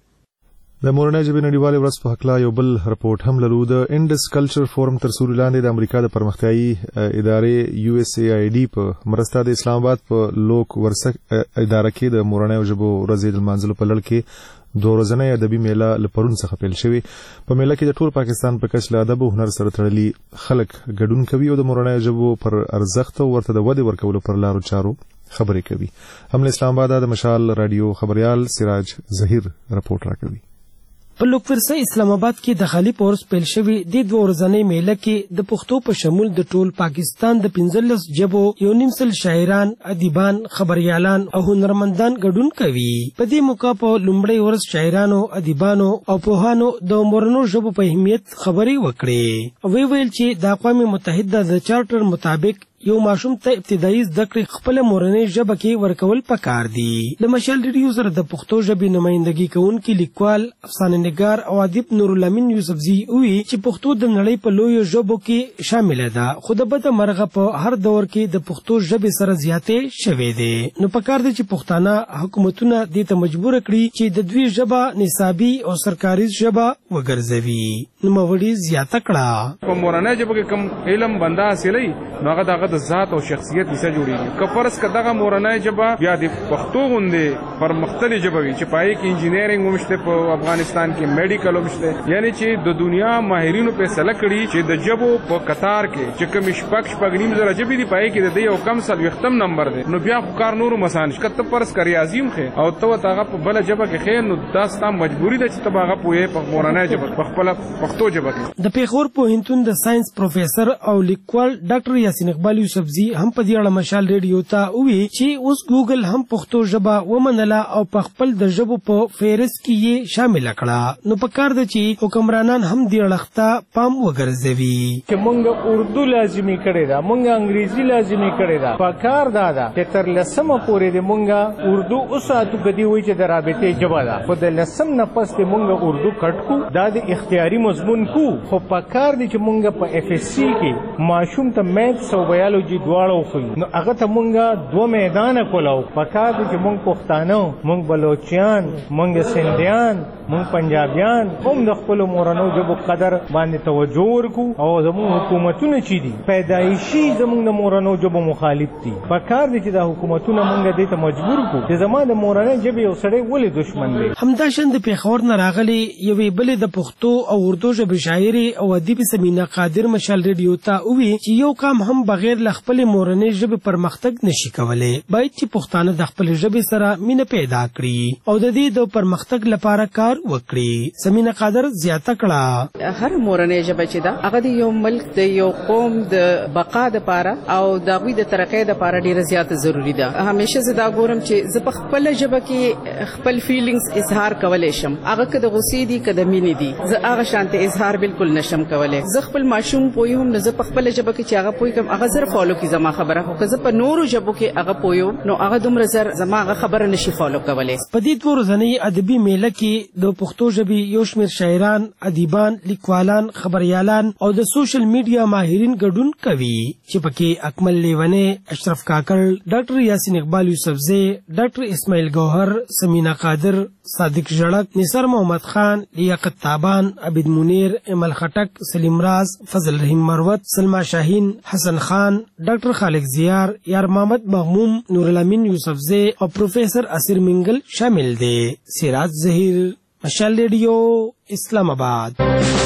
د مورنۍ ژبې نړیوالې ورځ په هکله یو بل رپورټ هم لرو. د انډس کلچر فورم تر سوري لاندې د امریکا د پرمختیایي ادارې یو اس ای آی ډي په مرسته د اسلام آباد په لوک ورسک اداره کې د مورنۍ ژبو ورځې د لمانځلو په لړ کې دوه ورځنۍ ادبي میله له پرون څخه پیل شوې. په میله کې د ټول پاکستان په کچه له ادب او هنر سره تړلي خلک ګډون کوي او د مورنۍ ژبو پر ارزښت او ورته د ودې ورکولو پر لارو چارو خبرې کوي. هم له اسلام آباد د مشال رادیو خبريال سراج ظهیر رپورټ راکوي. په لوکورسه اسلام آباد کې د خالی پورس پیل شوی د دوه ورځنۍ میله کې د پښتو په شمول د ټول پاکستان د پنځلس ژبو یو نیم سل شاعران، ادیبان، خبريالان او هنرمندان ګډون کوي. په دې موقع په لومړی ورځ شاعرانو، ادیبانو او پوهانو د مورنو ژبو په اهمیت خبرې وکړې او ویل چې د اقوام متحده د چارټر مطابق یو ماشوم ته ابتدایي زده کړې خپل مورنۍ ژبه کې ورکول پکار دي. له مشال ریډیو سره د پښتو ژبې نمائندګي کوونکي لیکوال، افسانه نګار او ادیب نورالامین یوسفزي وی چې پښتو د نړۍ په لویو ژبو کې شامل ده، خو د بده مرغه په هر دور کې د پښتو ژبې سره زیاتې شوې ده. نو پکار دي چې پښتانه حکومتونه دې ته مجبور کړي چې د دوی ژبه نصابي او سرکاري ژبه وګرځوي. نو موړي زیاته کړه په مورنۍ ژبه کې کوم علم بنده حاصلې نو هغه د ذات او شخصیت نشه جوړیږي. که فرض کړه دغه مورنۍ ژبه بیا د پښتو غوندې پرمختللې ژبه وي چې پای کې انجینیرینګ هم شته، په افغانستان کې میډیکل هم شته، یعنی چې د دنیا ماهرینو فیصله کړي چې د ژبو په قطار کې چې کوم شپږ شپږ نیم زره ژبې دي پای کې د دې یو کم څلوېښتم نمبر دی. نو بیا خو کار نورو مسان شي. که ته فرض کړه ریاضي ښې او ته ورته هغه په بله ژبه کې ښې نو دا ستا مجبوري ده چې ته به هغه پوهې په مورنۍ ژبه په خپله پښتو ژبه کې. د پېښور پوهنتون د ساينس پروفیسر او لیکوال ډاکټر یاسین اقبال یوسفزي هم په دې اړه مشال ریډیو ته وی چې اوس ګوګل هم پښتو ژبه ومنله او په خپل د ژبو په فهرست کې یې شامل کړه. نو په کار ده چې حکمرانان هم دې اړخ ته پام وګرځوي چې مونږ اردو لازمي کړی ده، مونږ انګریزي لازمي کړی ده. په کار دا ده چې تر لسمه پورې د مونږ اردو وساتو. کدی وی چې د رابطې ژبه ده، خو د لسم نه پس د مونږ اردو کټ کو، دا د اختیاري مضمون کو. خو په کار دي چې مونږ په اف اس سی کې ماشوم ته میتھس او بایولوژي دواړه وخی نو هغه ته مونږه دوه میدان کولاو. په کار دي چې مونږ پښتانه، مونږ بلوچیان، مونږ سندیان، مونږ پنجابیان هم د خپل مورنو ژبو قدر باندې توجه ورکو او زموږ حکومتونه چې دي پیدایشي زموږ د مورنو ژبو مخالف دي. په کار دي چې د حکومتونه مونږ دې ته مجبور کو چې زموږ د مورنۍ ژبې یو سړی ولې دشمن دی. همداشان د پېښور نه راغلي یوې بلې د پښتو او اردو ژبې شاعرې او ادیب سمینا قادر مشال ریډیو ته ووی چې یو کام هم بغیر له خپلې مورنۍ ژبې پرمختګ نشي کولی. باید چې پښتانه د خپلې ژبې سره مینه پیدا کړي او د دې د پرمختګ لپاره کار وکړي. سمینا قادر زیاته کړه هر مورنۍ ژبه چې ده هغه د یو ملک د یو قوم د بقا لپاره او د هغوی د ترقۍ لپاره ډېره زیاته ضروري ده. همیشه زه دا ګورم چې زه په خپله ژبه کې خپل فیلینګز اظهار کولی شم، هغه که د غوسې دي که د مینې دي، زه هغه شانته اظهار بالکل نشم کولی. زه خپل ماشوم پوهوم نو زه په خپله ژبه کې چې هغه پوه کړم هغه زر فالو کړي زما خبره، خو که زه په نورو ژبو کې هغه پوه نو هغه دومره زر زما هغه خبره نشي فالو کولی. په دې دوه ورځنۍ ادبي میله کې د پښتو ژبې یو شمېر شاعران، ادیبان، لیکوالان، خبریالان او د سوشل میډیا ماهرین ګډون کوي چې پکې اکمل لیونی، اشرف کاکړ، ډاکټر یاسین اقبال یوسفزی، ډاکټر اسماعیل گوهر، سمینا قادر، صادق ژړک، نثار محمد خان، لیاقت تابان، عبید منیر، امل خټک، سلیم راز، فضل رحیم مروت، سلما شاهین، حسن خان، ډاکټر خالق زیار، یار محمد مغموم، نورالامین یوسفزی او پروفیسر اسیر منگل شامل دي. سراج ظهیر، مشال ریډیو، اسلام آباد.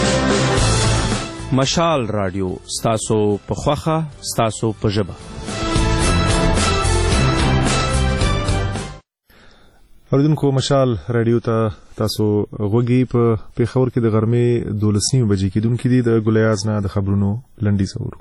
مشال رادیو ستاسو په خوخه ستاسو په ژبه. اوریدونکو مشال رادیو ته تاسو غوږی په پیښور کې د غرمې دولس نیمې بجې کېدونکې دي. د ګلیاز نه د خبرونو لنډیز اورو.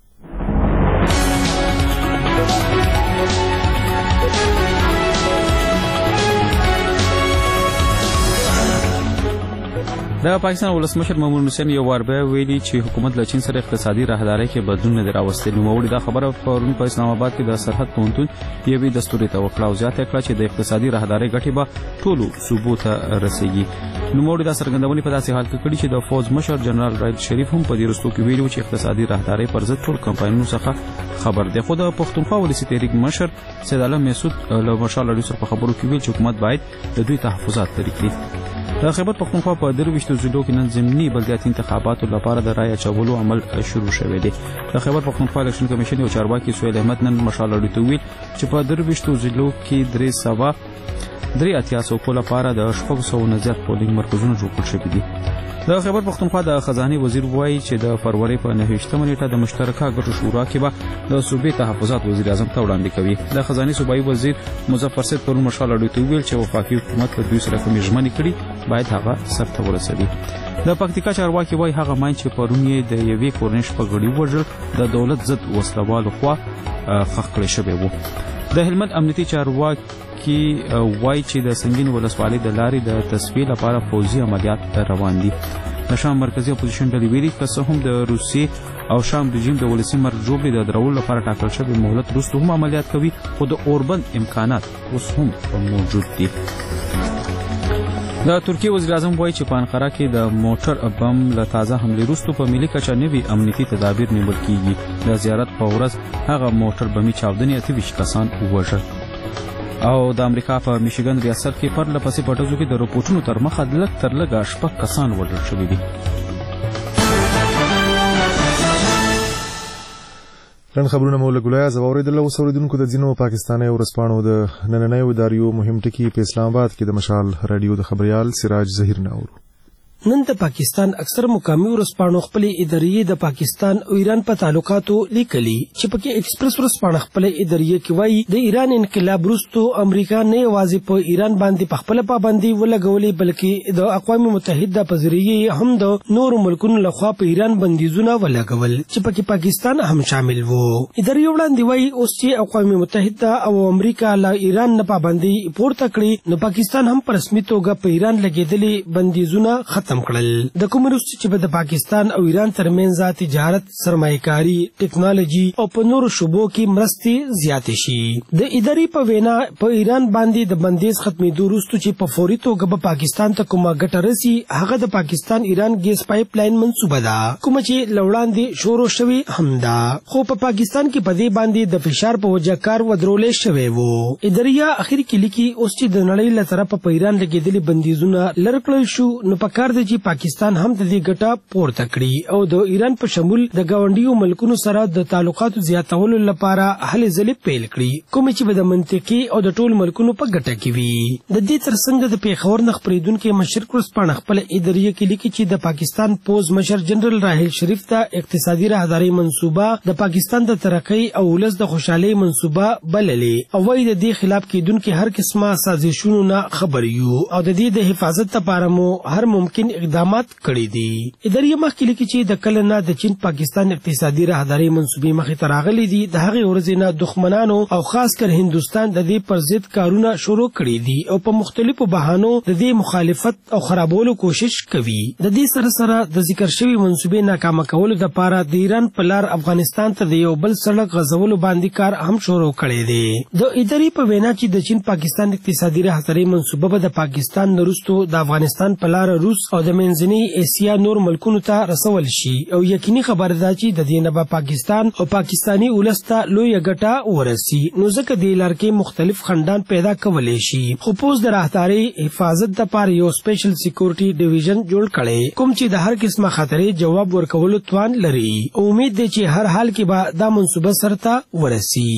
د پاکستان ولسمشر مامون حسین یو وار به ویلي چې حکومت له چین سره اقتصادي راهدارۍ کې بدلون نه راوستي. نوموړي دا خبره پرون په اسلام آباد کې د سرحد پوهنتون یوې دستوري ته وکړه او زیاته کړه چې د اقتصادي راهدارۍ ګټې به ټولو صوبو ته رسیږي. نوموړي دا څرګندونې په داسې حال کې کړې چې د فوج مشر جنرال راحیل شریف هم په دې وروستو کې ویلي چې اقتصادي راهدارۍ پر ضد ټول کمپاینونو څخه خبر دی. خو د پښتونخوا ولسي تحریک مشر سید عالم مسعود له مشال اړیو سره په خبرو کې ویل چې حکومت باید د دوی تحفظات لري کړي. د خیبر پښتونخوا په درویشتو ضلعو کې نن ضمني بلدیاتي انتخاباتو لپاره د رایې اچولو عمل شروع شوی دی. د خیبر پښتونخوا الیکشن کمیشن یو چارواکي سهیل احمد نن مشال اړیو ته ویل چې په درویشتو ضلعو کې درې سوه درې اتیا څوکو لپاره د شپږ سوو نه زیات پولینګ مرکزونه جوړ کړل شوي دي. د خیبر پښتونخوا د خزانه وزیر وایي چې د فروری په نهشتمه نیټه د مشترکه ګټو شورا کې به د صوبې تحفظات وزیر اعظم ته وړاندې کوي. د خزانه صوبایي وزیر مظفر سید پرون مشال اړیو ته ویل چې وفاقي حکومت له دوی سره کومې ژمنې کړي باید هغه سرته ورسوي. د پکتیکا چارواکي وایي هغه ماین چې پرون یې د یوې کورنۍ شپږ غړي وژل د دولت ضد وسلوالو خوا ښخ کړی شوی و. د هلمند امنیتي چارواکي وایي چې د سنگین ولسوالۍ د لارې د تصفیې لپاره پوځي عملیات روان دي. د شام مرکزی اپوزیشن ډلې ویلي که څه هم د روسیې او شام رژیم د ولسي مرګ ژوبلې د درولو لپاره ټاکل شوی مهلت وروسته هم عملیات کوي خو د اوربند امکانات اوس هم موجود دي. د ترکیې وزیر اعظم وایي چې په انقره کې د موټر بم له تازه حملې وروسته په ملي کچه نوي امنیتي تدابیر نیول کیږي. د زیارت په ورځ هغه موټر بمي چاودنې اته ویشت کسان ووژل. او د امریکا په میشیګن ریاست کې پرله پسې په ډزو کې د رپورټونو تر مخه لږ تر لږه شپږ کسان وژل شوي دي. نن خبرونه مو له ګلیاز واوریدل. اوس اوریدونکو د ځینو پاکستاني ورځپاڼو د نننیو اداریو مهم ټکي په اسلام آباد کې د مشال رادیو د خبريال سراج ظهیر نه اورو. نن د پاکستان اکثر مقامي ورځپاڼو خپل ادارې د پاکستان او ایران په تعلقاتو لیکلي چې پکې ایکسپریس ورځپاڼه خپل ادارې کې وایي د ایران انقلاب وروسته امریکا نه یوازې په ایران باندې په خپل پابندي ولګولې بلکې د اقوام متحده په ذریعه هم د نور ملکونو لخوا په ایران بندیزونه ولګول چې پکې پاکستان هم شامل وو. ادارې وړاندې وایي اوس چې اقوام متحده او امریکا له ایران نه پابندي پورته کړي نو پاکستان هم په رسمي توګه په ایران لګېدلې بندیزونه ختم کړل. د کوم وروسته چې د پاکستان او ایران ترمنځ تجارت، سرمایه‌کاري، ټیکنالوژي او په نورو شوبو کې مرستې زیاتې شي. د ادارې په وینا په ایران باندې د بندیز ختمېدو وروسته چې په فوري توګه به پاکستان ته کومه ګټه رسي هغه د پاکستان ایران ګیس پایپ لاین منصوبه ده کومه چې لوړاندې شروع شوی هم ده خو په پاکستان کې په دې باندې د فشار په وجه کار ودرولې شوی وو. ادارې اخر کې لیکي اوس چې د نړۍ له طرفه په ایران لګېدلې بندیزونه لرې کړل شو نو په کار دی چې پاکستان هم د دې ګټه پورته کړي او د ایران په شمول د ګاونډیو ملکونو سره د تعلقاتو زیاتولو لپاره هلې ځلې پیل کړي کوم چې د منطقي او د ټول ملکونو په ګټه کې وي. د دې ترڅنګ د پیښور نه خپرېدونکي مشرق ورځپاڼه خپل ادارې کې لیکي چې د پاکستان پوز مشر جنرال راحیل شریف ته اقتصادي راهداري منصوبه د پاکستان د ترقۍ او ولس د خوشحالۍ منصوبه بللې او وايي د دې خلاف کېدونکي هر قسمه سازشونو نه خبر یو او د دې د حفاظت لپاره مو هر ممکن اقدامات کړی دي. ادارې مخکې لیکي چې د کله نه د چین پاکستان اقتصادي راهداري منصوبې مخې ته راغلي دي د هغې ورځې نه دښمنانو او خاص کر هندوستان د دې پر ضد کارونه شروع کړي دي او په مختلفو بهانو د دې مخالفت او خرابولو کوشش کوي. د دې سره سره د ذکر شوي منصوبې ناکامه کولو لپاره د ایران په لار افغانستان ته د یو بل سړک غځولو باندې کار هم شروع کړی دی. د ادارې په وینا چې د چین پاکستان اقتصادي راهداري منصوبه به د پاکستان نه وروسته د افغانستان په لار روس او د منځنۍ اسیا نور ملکونو ته رسول شي او یقیني خبره ده چې د دې نه به پاکستان او پاکستانی ولس ته لویه ګټه ورسي نو ځکه دې لار کې مختلف خندان پیدا کولی شي. خو پوز د راهداري حفاظت لپاره یو سپیشل سکیورټي ډیویژن جوړ کړي کوم چې د هر قسمه خطرې جواب ورکولو توان لري او امید دی چې هر حال کې به دا منصوبه سرته ورسي.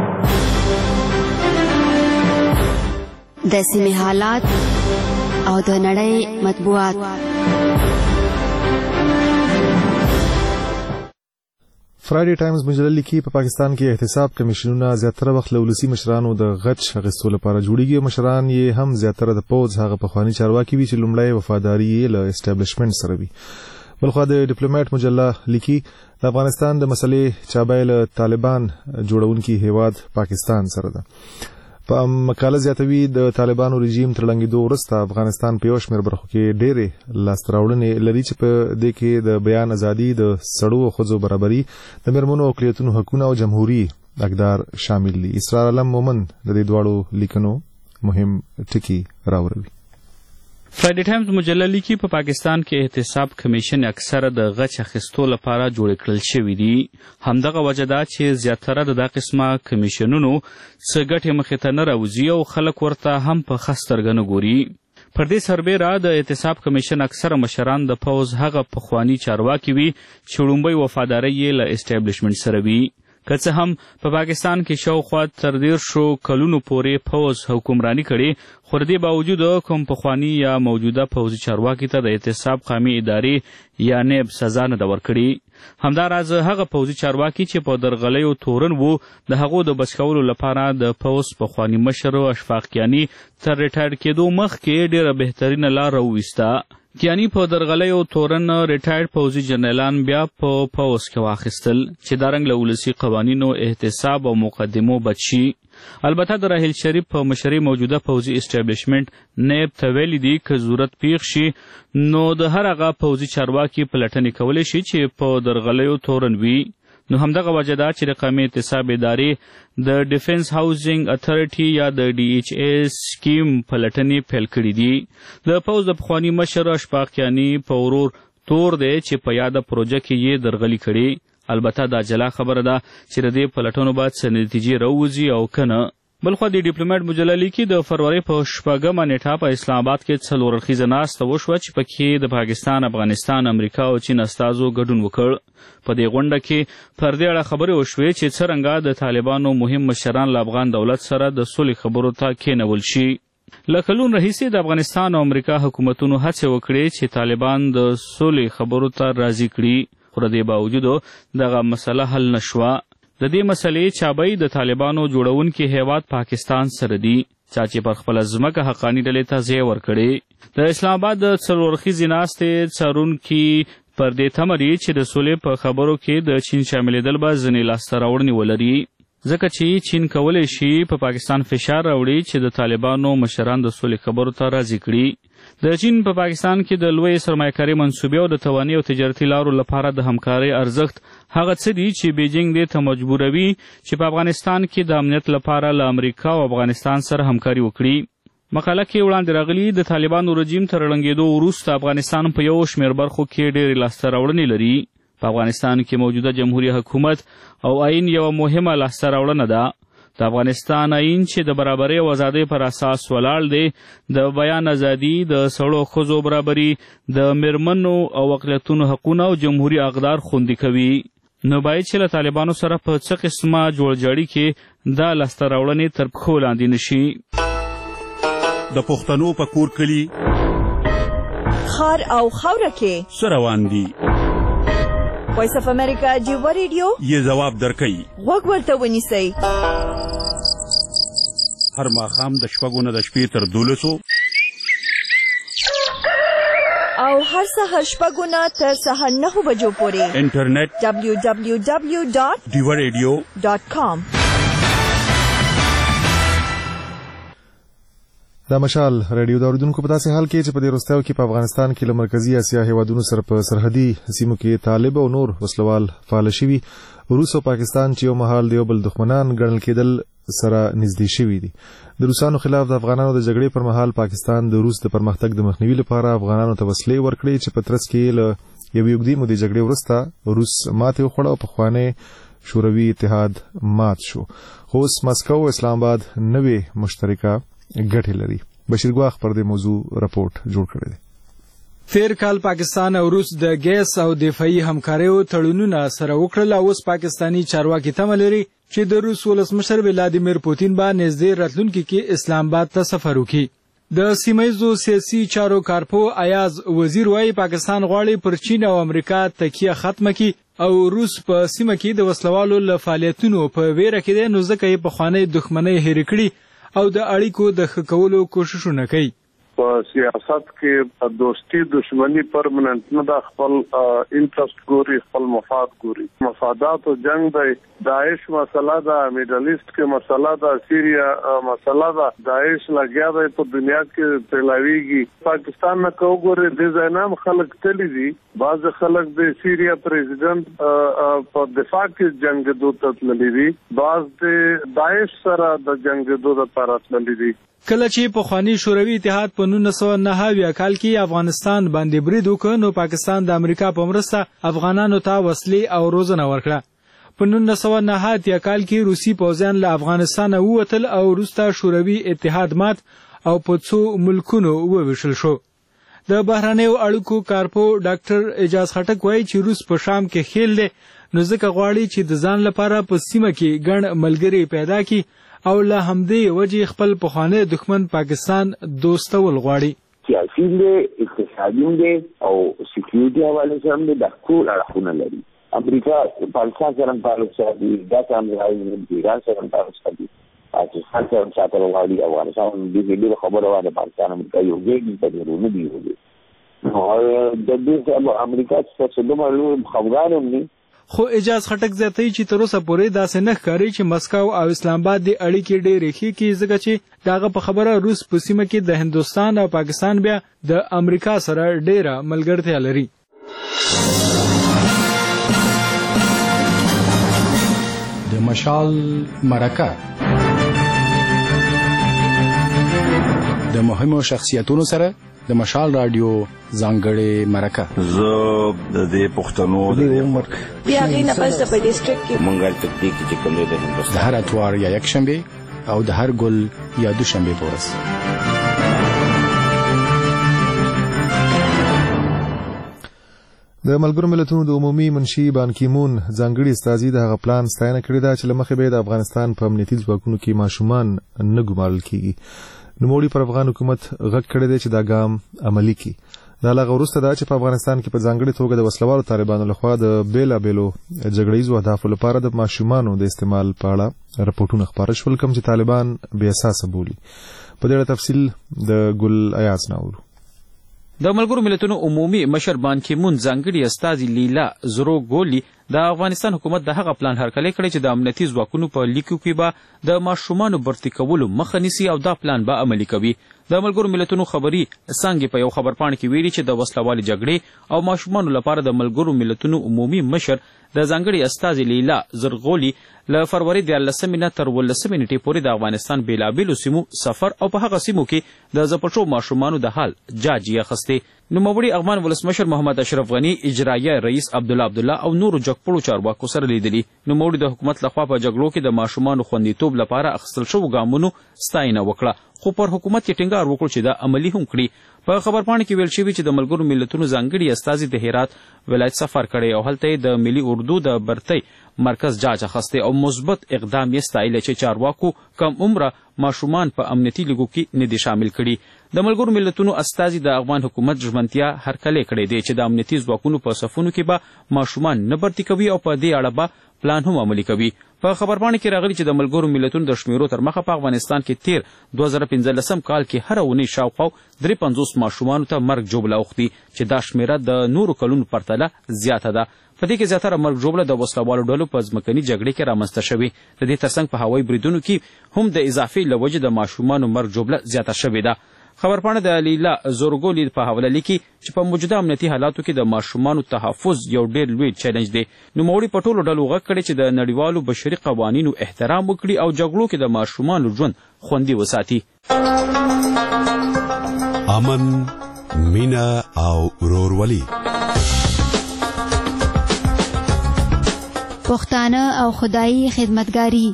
د سیمې حالات او د نړۍ مطبوعات. فرایډي ټایمز مجله لیکي په پاکستان کې احتساب کمیشنونه زیاتره وخت له ولسي مشرانو د غچ اخیستو لپاره جوړیږي. مشران یې هم زیاتره د پوز هغه پخواني چارواکي وي چې لومړی وفاداري یې له اسټابلیشمنټ سره وي. بلخوا د ډیپلوماټ مجله لیکي د افغانستان د مسلې چابای له طالبان جوړونکي هیواد پاکستان سره ده. په مقاله زیاتوي د طالبانو رژیم تر ړنګېدو وروسته افغانستان په یو شمېر برخو کې ډېرې لاسته راوړنې لري چې په دې کې د بیان ازادي، د سړو او ښځو برابري، د میرمنو او اقلیتونو حقونه او جمهوري اقدار شامل دي. اسرار علم مومن د دې دواړو لیکنو مهم ټکي راوړوي. فرایډي ټایمز مجله لیکي په پاکستان کې احتساب کمیشن اکثره د غچ اخیستو لپاره جوړ کړل شوي دي. همدغه وجه ده چې زیاتره د دا قسمه کمیشنونو څه ګټې مخې ته نه راوځي او خلک ورته هم په ښه سترګه نه ګوري. پر دې سربیره د احتساب کمیشن اکثره مشران د پوز هغه پخواني چارواکي وي چې لومړی وفاداري یې له اسټابلیشمنټ سره وي. که څه هم په پاکستان کې شاوخوا تر دیرشو کلونو پورې پوز حکمراني کړې، خو د دې باوجود کوم پخواني یا موجوده پوځي چارواکي ته د احتساب قامي ادارې یا نیب سزا نه ده ورکړې. همداراز هغه پوځي چارواکي چې په درغلیو تورن وو د هغو د بچ کولو لپاره د پوز پخواني مشر اشفاق کیاني تر ریټایر کېدو مخکې ډېره بهترینه لار راوویسته. کیاني په درغلیو تورن ریټایر پوځي جنرالان بیا په پوز کې واخیستل چې دا رنګ له ولسي قوانینو احتساب او مقدمو بچ شي. البته د راحیل شریف په مشرۍ موجوده پوځي اسټابلیشمنټ نیب ته ویلي دي که ضرورت پیښ شي نو د هر هغه پوځي چارواکي پلټنې کولی شي چې په درغلیو تورن وي. نو همدغه وجه ده چې د قومي احتساب ادارې د ډیفنس هاوزینګ اتھارټي یا د ډي ایچ اے سکیم پلټنې پیل کړي دي. د پوځ د پخواني مشر اشفاق کیاني په ورور تور دی چې په یاده پروژه کې یې درغلي کړي. البته دا جلا خبره ده چې د دې پلټنو باید څه نتیجې راووځي او که نه. بلخوا د ډیپلوماټ مجله لیکي د فروری په شپږمه نیټه په اسلام آباد کې څلور اړخیزه ناسته وشوه چې پکې د پاکستان، افغانستان، امریکا او چین استازو ګډون وکړ. په دې غونډه کې پر دې اړه خبرې وشوې چې څرنګه د طالبانو مهم مشران له افغان دولت سره د صلح خبرو ته کېنول شي. له کلونو راهیسې د افغانستان او امریکا حکومتونو هڅې وکړې چې طالبان د صلح خبرو ته راضي کړي، خو د دې باوجود دغه مسله حل نه شوه. د دې مسلې چابی د طالبانو جوړونکي هیواد پاکستان سره دی چا چې پر خپله ځمکه حقاني ډلې ته ځای ورکړی. د اسلام آباد د څلور اړخیزې ناستې څارونکي پر دې تمه دي چې د سولې په خبرو کې د چین شاملېدل به ځینې لاسته راوړنې ولري، ځکه چې چین کولی شي په پاکستان فشار راوړي چې د طالبانو مشران د سولې خبرو ته راضي کړي. د چین په پاکستان کې د لوی سرمایه‌کاري منصوبې او د توانایي او تجارتي لارو لپاره د همکارۍ ارزښت هغه څه دي چې بیجینګ دې ته مجبوروي چې په افغانستان کې د امنیت لپاره له امریکا او افغانستان سره همکاري وکړي. مقاله کې وړاندې راغلي د طالبانو رژیم تر ړنګېدو وروسته افغانستان په یو شمېر برخو کې ډېرې لاسته راوړنې لري. په افغانستان کې موجوده جمهوریت حکومت او آئین یوه مهمه لاسته راوړنه ده. د افغانستان آئین چې د برابرۍ او ازادۍ پر اساس ولاړ دی، د بیان ازادي، د سړو ښځو برابري، د میرمنو او اقلیتونو حقونه او جمهوري اقدار خوندي کوي. نو باید چې له طالبانو سره په څه قسمه جوړجاړي کې دا لاسته راوړنې تر پښو لاندې نه شي. د پښتنو په کور کلي ښار او خاوره کې څه روان دي؟ وایس اف امریکا جیوا ریډیو یې ځواب درکوي. غوږ ورته ونیسئ. هر ماښام د شپږو نه د شپې تر دولسو او هر سهار شپږو نه تر سهار نهو بجو پورې انټرنیټ ډبلیو ډبلیو ډبلیو ډاټ ډیوا ریډیو ډاټ کام. دا مشال ریډیو د اوریدونکو په داسې حال کې چې په دې وروستیو کې په افغانستان کې له مرکزي اسیا هیوادونو سره په سرحدي سیمو کې طالب او نور وسلوال فعال شوي، روس او پاکستان چې یو مهال د یو بل دښمنان ګڼل کېدل سره نږدې شوي دي. د روسانو خلاف د افغانانو د جګړې پر مهال پاکستان د روس د پرمختګ د مخنیوي لپاره افغانانو ته وسلې ورکړې چې په ترڅ کې له یوې اوږدې مودې جګړې وروسته روس ماتې وخوړه او پخوانی شوروي اتحاد مات شو. خو اوس مسکو او اسلام آباد نوې مشترکه ګټې لري. بشیر ګواخ پر دې موضوع رپورټ جوړ کړی دی. تیر کال پاکستان او روس د ګیس او دفاعي همکاریو تړونونه سره وکړل او اوس پاکستانی چارواکي تمه لري چې د روس ولسمشر ولادیمیر پوتین به نږدې راتلونکي کې اسلام آباد ته سفر وکړي. د سیمایزو سیاسي چارو کارپو ایاز وزیر وايي پاکستان غواړي پر چین او امریکا تکیه ختمه کړي او روس په سیمه کې د وسلوالو له فعالیتونو په ویره کې دی، نو ځکه یې پخوانۍ دښمنۍ هېرې کړي او د اړیکو د ښه کولو کوښښونه کوي. په سیاست کې دوستي دشمنی پرمننت نه د خپل انټرست ګوري، خپل مفاد ګوري. مفادات او جنگ د داعش مسله ده، میډل ایست کې مسله ده، سیریا مسله ده. داعش لګیا دی په دنیا کې پلاویږي. پاکستان نه کو ګوري د زینام خلک تللی دي. بعض خلک د سیریا پریزیدنت په دفاع کې جنگ دوت تللی دي، بعض د داعش سره د جنگ دوت لپاره تللی دي. کله چې په خواني شوروي اتحاد په نولس سوه نهه اویا کال کې افغانستان باندې برید وکړ، نو پاکستان د امریکا په مرسته افغانانو ته وسلې او روزنه ورکړه. په نولس سوه نهه اتیا کال کې روسي پوځیان له افغانستانه ووتل او وروسته شوروي اتحاد مات او په څو ملکونو وویشل شو. د بهرنیو اړیکو کارپو ډاکټر اعجاز خټک وایي چې روس په شام کې خیل دی، نو ځکه غواړي چې د ځان لپاره په سیمه کې ګڼ ملګري پیدا کړي او له همدې وجې خپل پخوانی دښمن پاکستان دوستول غواړي. سیاسي دی، اقتصادي دی او سکیورټي حواله سره هم د ټول اړخونه لري. امریکا پاکستان سره تعلق ساتي، دا هم راځي د ایران سره تعلق ساتي، پاکستان سره ساتل غواړي. افغانستان د دې خبره وایي پاکستان امریکا یو ځای په ورونه دی وي. نو د دې امریکا څخه د معلوم خبرانو نه. خو اعجاز خټک زیاتوي چې تر اوسه پورې داسې نه ښکاري چې مسکو او اسلام آباد د اړیکې ډېرې ښې کړي، ځکه چې د هغه په خبره روس په سیمه کې د هندوستان او پاکستان بیا د امریکا سره ډېره ملګرتیا لري. د مشال مرکه د مهمو شخصیتونو سره د مشال رادیو ځانګړې مرکه. زه د دې پښتنو د عمر بیا غي نه پس په ډیسټریکټ کې مونږه تکتیک چې کوم دی د هندوستان د هر اتوار یا یک شنبه او د هر ګل یا دوشنبه پورس. د ملګرو ملتونو د عمومي منشي بان کی مون ځانګړي استازي د هغه پلان ستاینه کړې ده چې لمخې به د افغانستان په امنیتي ځواکونو کې ماشومان نه ګمارل کیږي. نوموړي پر افغان حکومت غږ کړی دی چې دا ګام عملي کړي. دا لږ وروسته دا چې په افغانستان کې په ځانګړي توګه د وسلوالو طالبانو لخوا د بیلابیلو جګړیزو اهدافو لپاره د ماشومانو د استعمال په اړه راپورټونه خپاره شول، کوم چې طالبان بې اساسه بولي. په دې اړه تفصیل د ګل ایاز نه اورو. د ملګرو ملتونو عمومي مشر بان کی مون ځانګړي استازي لیلا زرو ګولي د افغانستان حکومت د هغه پلان هرکلی کړی چې د امنیتي ځواکونو په لیکو کې به د ماشومانو برتی کولو مخه نیسي او دا پلان به عملي کوي. د ملګرو ملتونو خبري څانګې په یو خبرپاڼه کې ویلي چې د وسلوالې جګړې او ماشومانو لپاره د ملګرو ملتونو عمومي مشر د ځانګړي استازي لیلا زرغولي له فروری دیارلسمې نه تر ولسمې نیټې پورې د افغانستان بیلابیلو سیمو سفر او په هغه سیمو کې د زپټو ماشومانو د حال جاج یې اخیستې. نوموړي افغان ولسمشر محمد اشرف غني، اجرایه رئیس عبدالله عبدالله او نورو جګپړو چارواکو سره لیدلي. نوموړي د حکومت لخوا په جګړو کې د ماشومانو خوندیتوب لپاره اخیستل شوو ګامونو ستاینه وکړه، خو پر حکومت یې ټینګار وکړ چې دا عملي هم کړي. په خبرپاڼه کې ویل شوي چې د ملګرو ملتونو ځانګړي استازي د هرات ولایت سفر کړی او هلته د ملي اردو د برتۍ مرکز جاج اخیستی او مثبت اقدام یې ستایلی چې چارواکو کم عمره ماشومان په امنیتي لیګو کې نه دي شامل کړي. د ملګرو ملتونو استازي د افغان حکومت ژمنتیا هرکلی کړی دی چې د امنیتي ځواکونو په صفونو کې به ماشومان نه برتي کوي او په دې اړه به پلان هم عملي کوي. په خبرپاڼه کې راغلي چې د ملګرو ملتونو د شمیرو تر مخه په افغانستان کې تیر دوه زره پنځلسم کال کې هره اونۍ شاوخوا درې پنځوس ماشومانو ته مرګ ژوبله اوښتي چې دا شمیره د نورو کلونو پرتله زیاته ده. په دې کې زیاتره مرګ ژوبله د وسلوالو ډلو په ځمکني جګړې کې رامنځته شوې. د دې ترڅنګ په هوایي بریدونو کې هم د اضافې له وجې د ماشومانو مرګ ژوبله زیاته شوې ده. خبرپاڼه د لیلا زورګولي په حواله لیکي چې په موجوده امنیتي حالاتو کې د ماشومانو تحفظ یو ډېر لوی چیلنج دی. نوموړي په ټولو ډلو غږ کړی چې د نړیوالو بشري قوانینو احترام وکړي او جګړو کې د ماشومانو ژوند خوندي وساتي. امن، مینه او ورورولي، پښتانه او خدایي خدمتګاري.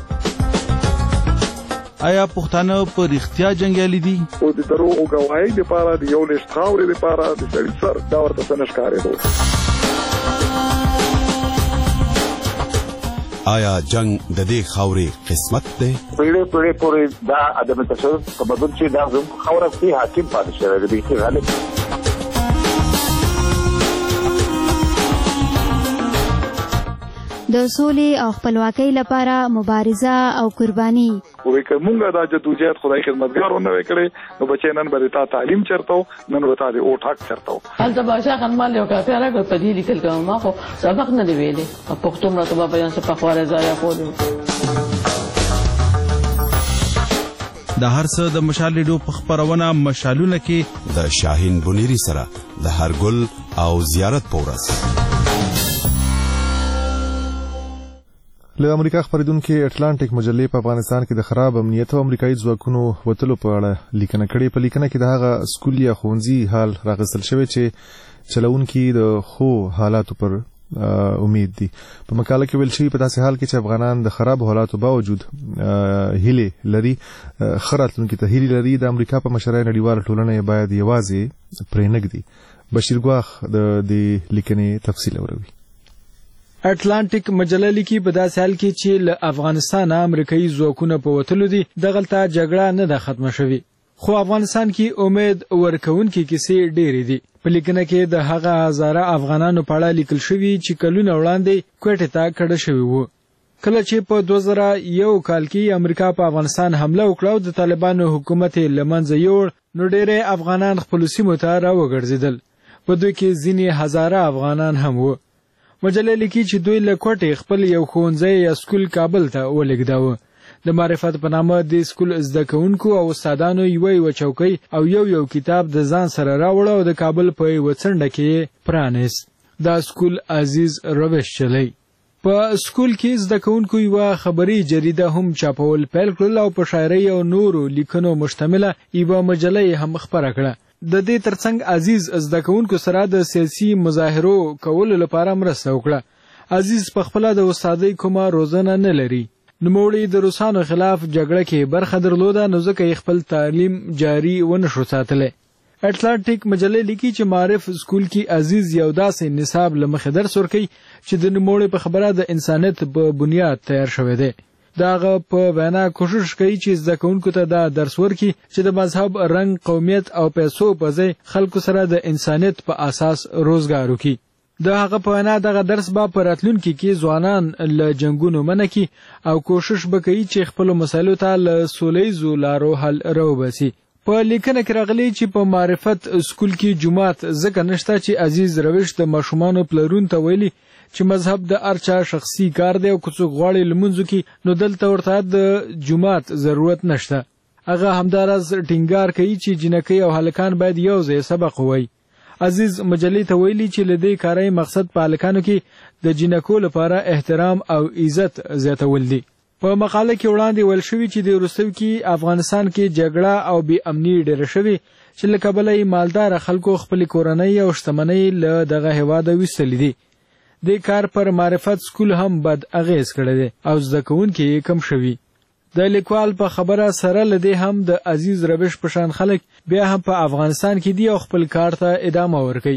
آیا پښتانه په رښتیا جنګیالي دي؟ او د دروغو ګواهۍ لپاره د یو لیست خاورې لپاره د سړي سر دا ورته څه نه ښکارېدو. آیا جنگ د دې خاورې قسمت دی؟ پیړۍ پیړۍ پورې دا عدم تشدد په بدل چې دا زموږ خاوره کې حاکم پاتې شوی دی، بیخي غالب. د سولې او خپلواکۍ لپاره مبارزه او قرباني. وې کومه دا جدوجہد خدای خدمتګارونه وکړي نو بچی نن به تا تعلیم چرته نن به تا د او ټاک چرته هلته باشا خنمال یو کافي راغی په دې لیکل کوم ما خو سبق نه دی ویلي پښتو مرتبه بیان څه په خواره ځای خو د هر څه د مشال ریډیو په خبرونه مشالونه کې د شاهین بنيري سره د هر ګل او زیارت پورس له امریکا خبرېدونکو اټلانټیک مجلې په افغانستان کې د خراب امنیت او امریکایي ځواکونو وتلو په اړه لیکنه کړې. په لیکنه کې د هغه سکول یا ښوونځي حال راغستل شوی چې چلوونکي د خو حالاتو پر امید دي. په مقاله کې ویل شوی په داسې حال کې چې افغانان د خراب حالاتو باوجود هیله لري خراتونکو ته هیله لري د امریکا په مشرۍ نړیواله ټولنه باید یوازې پرې نګدي. بشیر ګواخ د دې لیکنې تفصیل اوروي. اټلانټیک مجله لیکي په داسې حال کې چې له افغانستان امریکایي ځواکونه په وتلو دي دغلته جګړه نه ده ختمه شوې خو افغانستان کې امید ورکوونکې کیسې ډېرې دي. په لیکنه کې د هغه هزاره افغانانو په اړه لیکل شوي چې کلونه وړاندې کوټې ته کډه شوي وو. کله چې په دوه زره یو کال کې امریکا په افغانستان حمله وکړه او د طالبانو حکومت یې له منځه یوړ نو ډېری افغانان خپلو سیمو ته راوګرځېدل. په دوی کې ځینې هزاره افغانان هم وو. مجله لیکي چې دوی له کوټې خپل یو ښوونځی یا سکول کابل ته ولېږداوه. د معرفت په نامه د سکول زده کوونکو او استادانو یو یو چوکۍ او یو یو کتاب د ځان سره راوړ او د کابل په یو څنډه کې پرانیست. دا سکول عزیز روش چلی. په سکول کې زده کوونکو یو خبري جریده هم چاپول پیل کړل او په شاعري او نورو لیکنو مشتمله یو مجله هم خبره کړه. د دې ترڅنګ عزیز زده کوونکو سره د سیاسي مظاهرو کولو لپاره مرسته وکړه. عزیز په خپل د استادۍ کومه روزنه نه لري. نوموړي د روسانو خلاف جګړه کې برخه درلوده نو ځکه یې خپل تعلیم جاری ونه شو ساتلی. اټلانټیک مجله لیکي چې معرف سکول کې عزیز یو داسې نصاب له مخې درس ورکوي چې د نوموړي په خبره د انسانیت په بنیاد تیار شوی دی. د هغه په وینا کوشش کوي چې زده کوونکو ته دا درس ورکړي چې د مذهب رنګ قومیت او پیسو په ځای خلکو سره د انسانیت په اساس روزګار وکړي. د هغه په وینا دغه درس به په راتلونکي کې ځوانان له جنګونو منع کړي او کوشش به کوي چې خپلو مسایلو ته له سولیزو لارو حل راوباسي. په لیکنه کې راغلی چې په معرفت سکول کې جومات ځکه نشته چې عزیز روش د ماشومانو پلرون ته ویلي چې مذهب د هر چا شخصي کار دی او که څوک غواړي لمونځ وکړي نو دلته ورته د جومات ضرورت نشته. هغه همداراز ټینګار کوي چې جنکۍ او هلکان باید یو ځای سبق ووایي. عزیز مجلې ته ویلي چې له دې کارۍ مقصد په هلکانو کې د جنکو لپاره احترام او عزت زیاتول دي. په مقاله کې وړاندې ویل شوي چې د وروستیو کې افغانستان کې جګړه او بې امني ډېره شوې چې له کبله یې مالداره خلکو خپلې کورنۍ او شتمنۍ له دغه هېواده ویستلې دي. دې کار پر معرفت سکول هم بد اغېز کړی دی او زده کوونکي یې کم شوي. د لیکوال په خبره سره لدې هم د عزیز روش په شان خلک بیا هم په افغانستان کې دي او خپل کار ته ادامه ورکوي.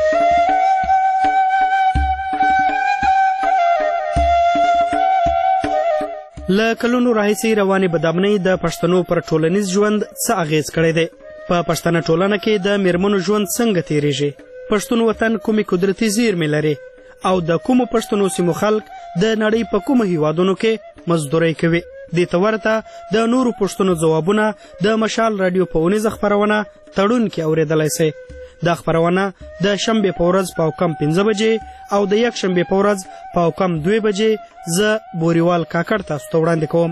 له کلونو راهیسې روانې بدامنۍ د پښتنو پر ټولنیز ژوند څه اغېز کړی دی؟ په پښتنه ټولنه کې د میرمنو ژوند څنګه تیریږي؟ پښتون وطن کومې قدرتي زیرمې لري او د کومو پښتنو سیمو خلک د نړۍ په کومو هیوادونو کې مزدورۍ کوي؟ دې ته ورته د نورو پوښتنو ځوابونه د مشال راډیو په اونیزه خپرونه تړون کې اورېدلی سئ. دا خپرونه د شنبې په ورځ په اوکم پنځه بجې او د یک شنبې په ورځ په اوکم دوې بجې زه بوریوال کاکړ تاسو ته وړاندې کوم.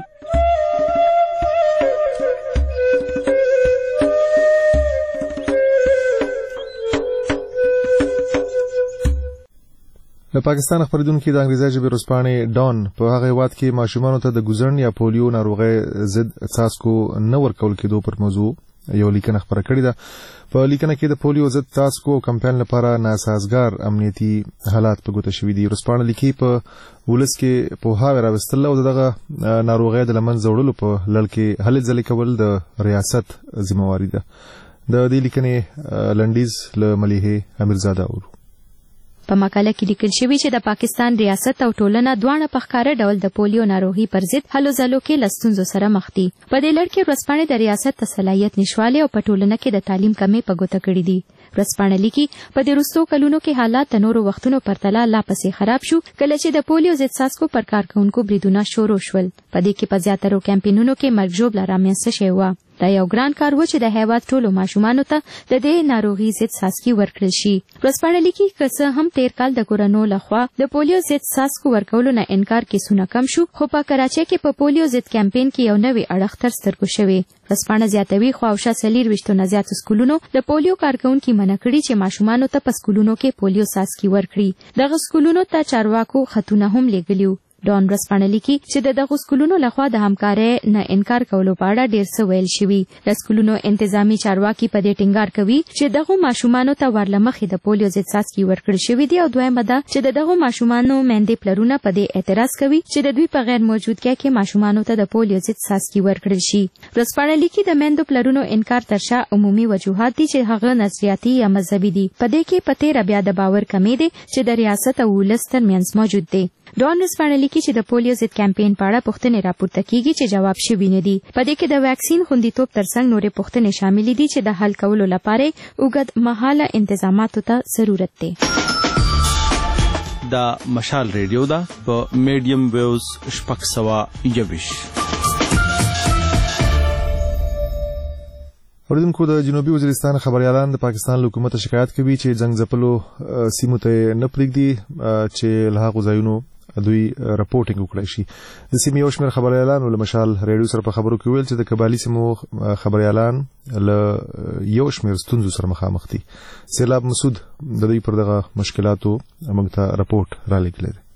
د پاکستان خبرېدونکي د انګریزي ژبې ورځپاڼې ډان په هغه هېواد کې ماشومانو ته د ګوزڼ یا پولیو ناروغۍ ضد څاڅکو نه ورکول کېدو پر موضوع یو لیکنه خپره کړې ده. په لیکنه کې د پولیو ضد څاڅکو کمپاین لپاره ناسازګار امنیتي حالات په ګوته شوي دي. ورځپاڼه لیکي په ولس کې پوهاوی راوستل او دغه ناروغۍ د له منځه وړلو په لړ کې هلې ځلې کول د ریاست ذمهواري ده. د دې لیکنې لنډیز له ملیحې امیرزاده اورو. په مقاله کې لیکل شوی چې د پاکستان ریاست او ټولنه دواړه په ښکاره ډول د پولیو ناروغي پر ضد هلو ځلو کې له ستونزو سره مخ دي. په دې لړ کې ورځپاڼې د ریاست د صلاحیت نشوالي او په ټولنه کې د تعلیم کمۍ په ګوته کړې دي. ورځپاڼه لیکي په دې وروستو کلونو کې حالات د نورو وختونو پرتله لا پسې خراب شو کله چې د پولیو ضد څاڅکو پر کارکونکو بریدونه شروع شول. په دې کې په زیاترو کمپینونو کې مرګ ژوبله رامنځته شوې وه. دا یو ګران کار و چې د هیواد ټولو ماشومانو ته د دې ناروغي ضد څاڅکي ورکړل شي. ورځپاڼه لیکي که څه هم تیر کال د کورونو لخوا د پولیو ضد څاڅکو ورکولو نه انکار کیسونه کم شو، خو په کراچۍ کې په پولیو ضد کمپین کې یو نوی اړخ تر سترګو شوی. ورځپاڼه زیاتوي خو او شا څلور ویشتو نه زیات سکولونو د پولیو کارکونکي منع کړي چې ماشومانو ته په سکولونو کې پولیو څاڅکي ورکړي. دغه سکولونو ته چارواکو خطونه هم لیږلي. ډان ورځپاڼه لیکي چې د دغو سکولونو لخوا د همکارۍ نه انکار کولو په اړه ډېر څه ویل شوي. د سکولونو انتظامی چارواکي په دې ټینګار کوي چې دغو ماشومانو ته ورله مخې د پولیو ضد څاڅکي ورکړل شوي دي او دویمه ده چې د دغو ماشومانو میندې پلرونه په دې اعتراض کوي چې د دوی په غیر موجودګۍ کې ماشومانو ته د پولیو ضد څاڅکي ورکړل شي. ورځپاڼه لیکي د میندو پلرونو انکار تر شا عمومي وجوهات دي چې هغه نظریاتي یا مذهبي دي. په دې کې په تېره بیا د باور کمې دی چې د ریاست او ولس ترمنځ موجود دی. ډان ورځپاڼه لیکي چې د پولیو ضد کمپین په اړه پوښتنې راپورته کیږي چې جواب شوي نه دي. په دې کې د واکسین خوندیتوب ترڅنګ نورې پوښتنې شاملې دي چې د حل کولو لپاره اوږد مهاله انتظاماتو ته ضرورت دی. دا مشال ریډیو ده په میډیم ویوز شپږ سوه یوویشت. اوریدونکو د جنوبي وزیرستان خبريالان د پاکستان حکومت شکایت کوي چې جنگ ځپلو سیمو ته نه پرېږدي چې له هغو ځایونو دوی راپورټینګ وکړي شي. د سیمې یو شمېر خبريالان له مشال ریډیو سره په خبرو کې ویل چې د قبایلي سیمو خبريالان له یو شمېر ستونزو سره مخامخ دي. سیلاب مسعود د دوی پر دغه مشکلاتو موږ ته راپورټ را لیکلی دی.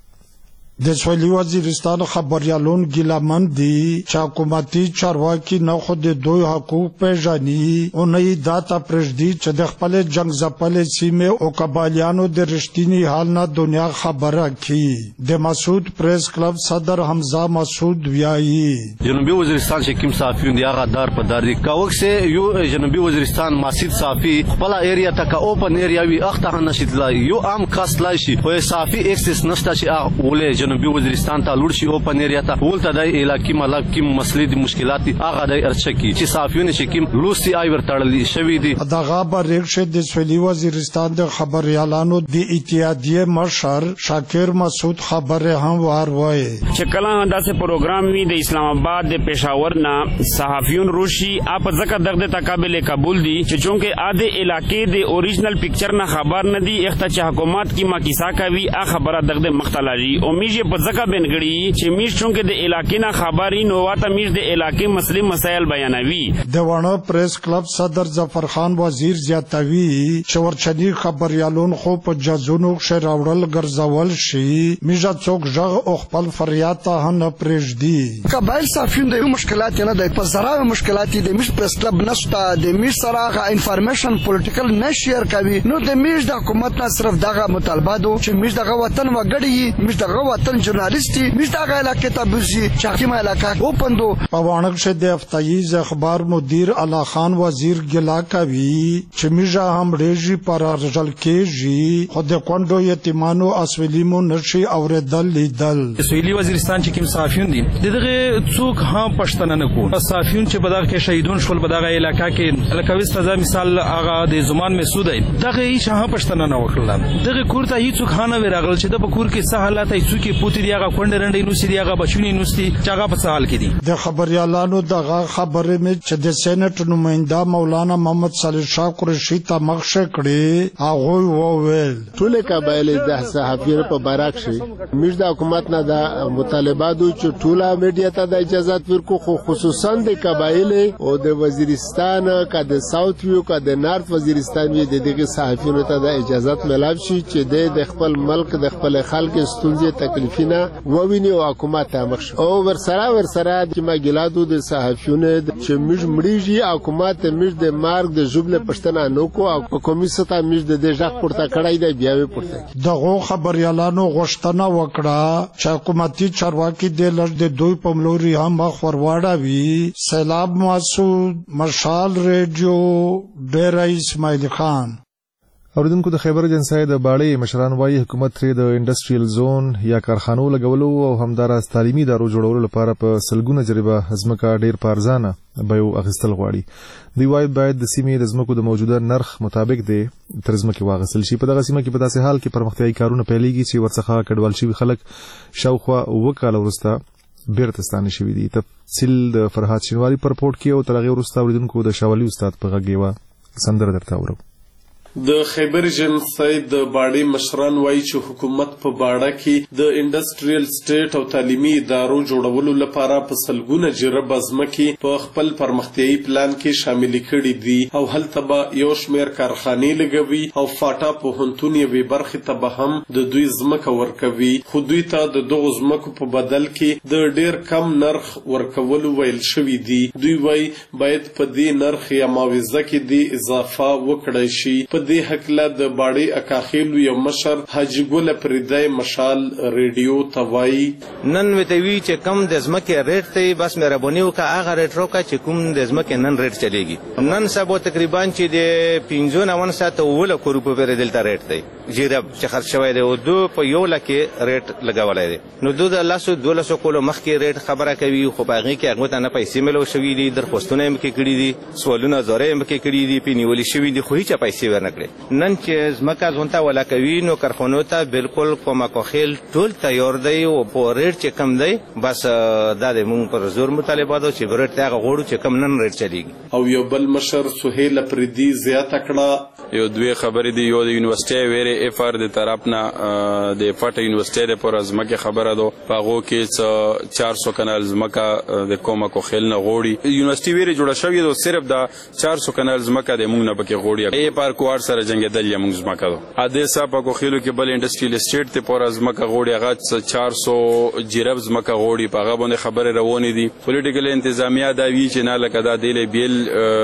د سویلي وزیرستان خبریالان ګیلمن دي چې حکومتي چارواکي نه خود دوی حقوق پیژني او نه یې دا ته پرېږدي چې د خپل جنگ ځپلې سیمې او قبایلیانو د رښتینی حال نه دنیا خبره کړي. د مسعود پریس کلب صدر حمزه مسعود ویایي جنوبي وزیرستان چې کوم صحافیون دی هغه دار په دار دي کاوک سه یو جنوبي وزیرستان ماسید صحافي خپل ایریا ته کا اوپن ایریا وی اخته نشیدلا یو عام کاس لاشي خو صحافي ایکسس نشته چې اولې جنوبي وزیرستان ته لوړ شي او په ایریا ته ولته د علاقې ملک کې مسلې د مشکلات هغه د ارچکی چې صحافیون چې کوم لوستي آی ورتړل شوی دي. دغه بریښه د سویلي وزیرستان د خبريالانو د اتحادیه مشر شاکر مسعود خبره هم وروي چې کله داسې پروګرام وی د اسلام آباد د پېښور نه صحافیون روشي اپ ځکه دغه تقابل قبول دي چې چونکه اده علاقې د اوریجنل پکچر نه خبر نه دي اخته چې حکومت کی ما کیسه کوي ا خبره دغه مختلجي او میږي په ځکه بنګړي چې میش چونکه د علاقې نه خبري نو واته میش د علاقې مسلې مسایل بیانوي. د وانه پریس کلب صدر ظفر خان وزیر زیاتوي چې ورچنی خبريالون خو په جزونو شراوړل ګرځول شي میژه څوک ژغ او خپل فریاد ته نه پرېږدي. قبایل صافین د مشکلات نه د پزراوي مشکلات د میش پریس کلب نشته د میش سره انفارمیشن پولیټیکل نه شیر کوي نو د میش د حکومت نه صرف دغه مطالبه دو چې میش دغه وطن وګړي میش دغه وطن جرنالستی میشته علاقه ته بزي چاکیمه علاقه اوپندو په وانه شه د افتایز اخبار مدیر علا خان وزیر ګلا کوي چې میژه هم ریجی پر ارجل کېږي خو د کوندو یتیمانو اسویلیمو نشي اوریدل لیدل. سویلي وزیرستان چې کوم صحافیون دي دغه څوک هم پښتنه نه کو صحافیون چې بدغه کې شهیدون شول بدغه علاقه کې لکوي سزا مثال هغه د زمان مسعود دغه هیڅ هم پښتنه نه وکړل دغه کور ته هیڅ خانه ورغل چې د کور کې سہالات هیڅ کې پوتې دی هغه کونډه رنډې نو سړي هغه بچونی نوستي چې هغه په سوال کې دي. د خبريالانو دغه خبره مې چې د سېنات نماینده مولانا محمد صالح شاه قریشي ته مخشه کړي هغه وویل ټول قبایل د صحافیانو په بارک شي موږ د حکومت نه د مطالباتو چې ټوله میډیا ته د اجازه ورکو خو خصوصا د قبایل او د وزیرستان کا د ساوث ویو کا د نارث وزیرستان وی د دغه صحافیانو ته د اجازه ملاب شي چې د خپل ملک د خپل خلک ستونزې تکلیفینه وویني او حکومت ته مخ او ورسره ورسره د مګلادو د صحافیونو چې موږ مړیږي حکومت موږ د مارګ د جبل پښتنه نو کو او کمیسه ته موږ د دې ځخ پورته کړای دی بیا وی پورته دغه خبريالانو غوښتنه وکړه چې حکومتي چارواکي د لږ د دوی په ملوري هم مخ ورواړوي. سیلاب مسعود مشال ریډیو ډیر اسماعیل خان. اوریدونکو د خیبر ایجنسی د باړې مشران وايي حکومت ترې د انډستریال زون یا کارخانو لګولو او همداراز تعلیمي ادارو جوړولو لپاره په سلګونه جریبه ځمکه ډیر په ارزانه بیو اخیستل غواړي. دوی وايي باید د سیمې د ځمکو د موجوده نرخ مطابق دی تر ځمکې واخیستل شي. په دغه سیمه کې په داسې حال کې پرمختیایي کارونه پیلېږي چې ورڅخه کډوال شوي خلک شاوخوا اووه کاله وروسته بیرته ستانه شوي دي. تفصیل د فرهاد شینواري په رپورټ کې او تر هغې وروسته اوریدونکو د شاولي استاد په غږ یوه سندره درته اورو. د خیبر ایجنسی د باړې مشران وایي چې حکومت په باړه کې د انډستریال سټیټ او تعلیمي ادارو جوړولو لپاره په سلګونه جریبه ځمکې په خپل پرمختیایي پلان کې شاملې کړي دي او هلته به یو شمېر کارخانې لګوي او فاټا پوهنتون یوې برخې ته به هم د دوی ځمکه ورکوي، خو دوی ته د دغو ځمکو په بدل کې د ډیر کم نرخ ورکولو ویل شوي دي. دوی وایي باید په دې نرخ یا معاوضه کې د اضافه وکړی شي. په دې هکله د باړې اکاخیلو یو مشر حاجي ګل پریدی مشال ریډیو ته وایي نن ورته وی چې کم د ځمکې ریټ دی بس مهرباني وکړه هغه ریټ راکړه چې کوم د ځمکې نن ریټ چلیږي. نن سبا تقریبا چې د پنځه نود ساعته اووه لکو روپو پورې دلته ریټ دی جریب چې خرڅ شوی دی او دو په یو لکې ریټ لګولی دی. نو دو د لسو دولسو کولو مخکې ریټ خبره کوي خو په هغې کې هغوی ته نه پیسې میلو شوي دي، درخواستونه یې مکې کړي دي، سوالونه زاره یې مکې کړي دي، پې نیولې شوي دي خو هېچا پیسې ورنه کړې. نن چې ځمکه ځون ته ولا کوي نو کارخانو ته بالکل کومک خیل ټول تیار دی او په ریټ چې کم دی بس دا د مونږ پر زور مطالبه چې ریټ ته هغه غوړو چې کم نن ریټ چلیږي. او یو بل مشر سهیل پریدي زیاته کړه یو دوی خبرې دی یو د یونیورسيټي ویری اف ار د طرف نه د فټ یونیورسيټي پر ځمکه خبره ده پاغو کې چار سو کنال ځمکه د کومک خیل نه غوړي. یونیورسيټي ویری جوړه شوې ده صرف د چار سو کنال ځمکه د مونږ نه پکې غوړي. ای پار کوار سره جنگیدل یا موږ ځمکه ده اده صاحب په خېلو کې بل انډستریال اسټیټ ته پورا ځمکه غوړي هغه چار سو جریب ځمکه غوړي په هغه باندې خبره روانې دي. پولیټیکل انتظامیه دا وی چې نه لکه دا دی بیل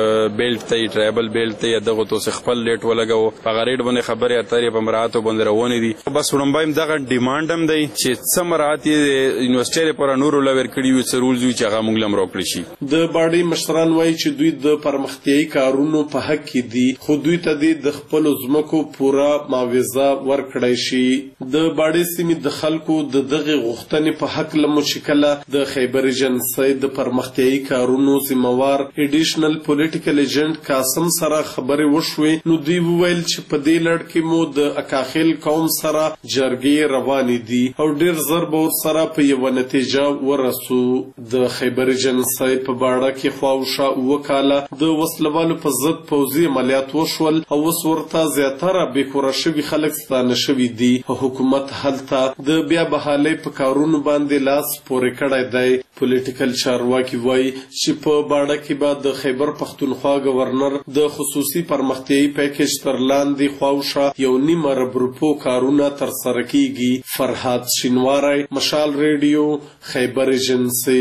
بیلټ ته ټرایبل بیلټ ته دغه تو خپل لیټ ولګو په غریډ باندې خبره اترې په مراتو باندې روانې دي. بس ورمبایم دغه ډیماند هم دی چې سمرات یونیورسيټي پر نور لور کړی وي څرول دوی چې هغه موږ لم راکړي شي. د باړې مشران وایي چې دوی د پرمختیایي کارونو په حق کې دي خو دوی ته د خپل ځمکو پورا معاوضه ورکړی شي. د باړې سیمې د خلکو د دغه غوښتنې په حق له مشکله د خیبر ایجنسی د پرمختیایي کارونو ذمہوار ایډیشنل پولیټیکل ایجنټ قاسم سره خبرې وشوې نو دوی وویل چې په دې لړ کې مو د اکاخیل قوم سره جرګې روانې دي او ډیر زر به ورسره په یوه نتیجه ورسو. د خیبر ایجنسی په باړه کې خواوشا اووه کاله د وسلوالو په ضد پوځي عملیات وشول او اوس ورته زیاتره بېکوره شوي خلک ستانه شوي دي. حکومت هلته د بیا بحالۍ په کارونو باندې لاس پورې کړی دی. پولیټیکل چارواکي وایي چې په باړه کې به د خیبر پښتونخوا گورنر د خصوصي پرمختیایي پیکیج تر لاندې خواوشا یو نیم ارب روپو کارونه ترسره کیږي. فرهاد شینواری مشال ریډیو خیبر ایجنسی.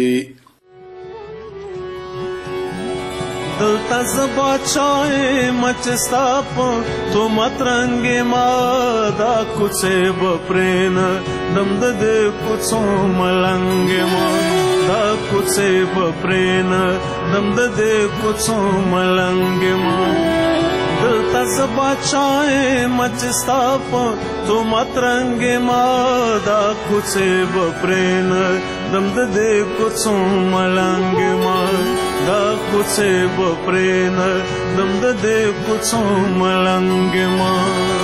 دلتا زبا چائے مچستاپ تو مترنگے مادا کچے بپرین دمد دے کچھو ملنگے مادا کچے بپرین دمد دے کچھو ملنگے مادا دلتا زبا چائے مچستاپ تو مترنگے مادا کچے بپرین دمد دے کچھو ملنگے مادا دا کچھے بپرین دمد دے کچھو ملنگ ماں.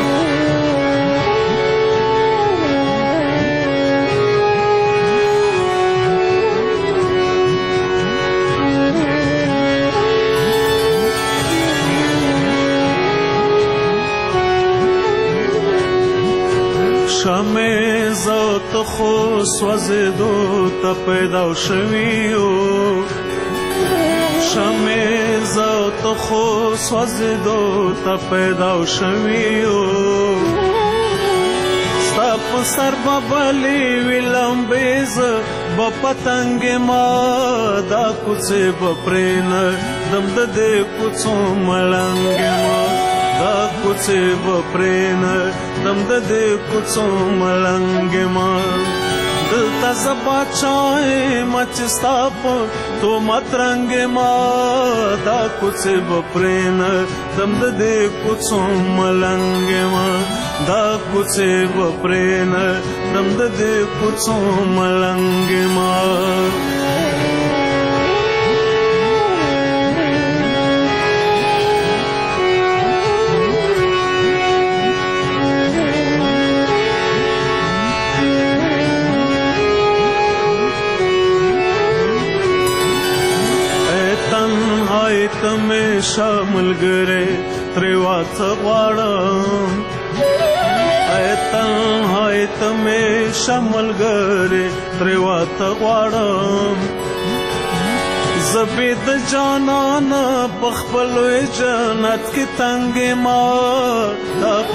شمع ذات خو سوځېدو ته پیدا شویو شمع ذات خو سوځېدو ته پیدا شویو ستا په سر به بلې وي لمبې به پتنګې ما دا کوڅې به پرېنه دم د دې کوڅو ملنګې ما دا کوڅې به پرېنه دم د دې کوڅو ملنګې ما دلته زبا چای مچستا په تو مترنګ ما دا کوڅه بپرین دم د دې کوڅو ملنګ ما دا کوڅه بپرین دم د دې کوڅو ملنګ ما تمه شامل ګره تریوات غواړم ایتن هاي تمه شامل ګره تریوات غواړم زبید جانان بخبل جنت کی تنگ ما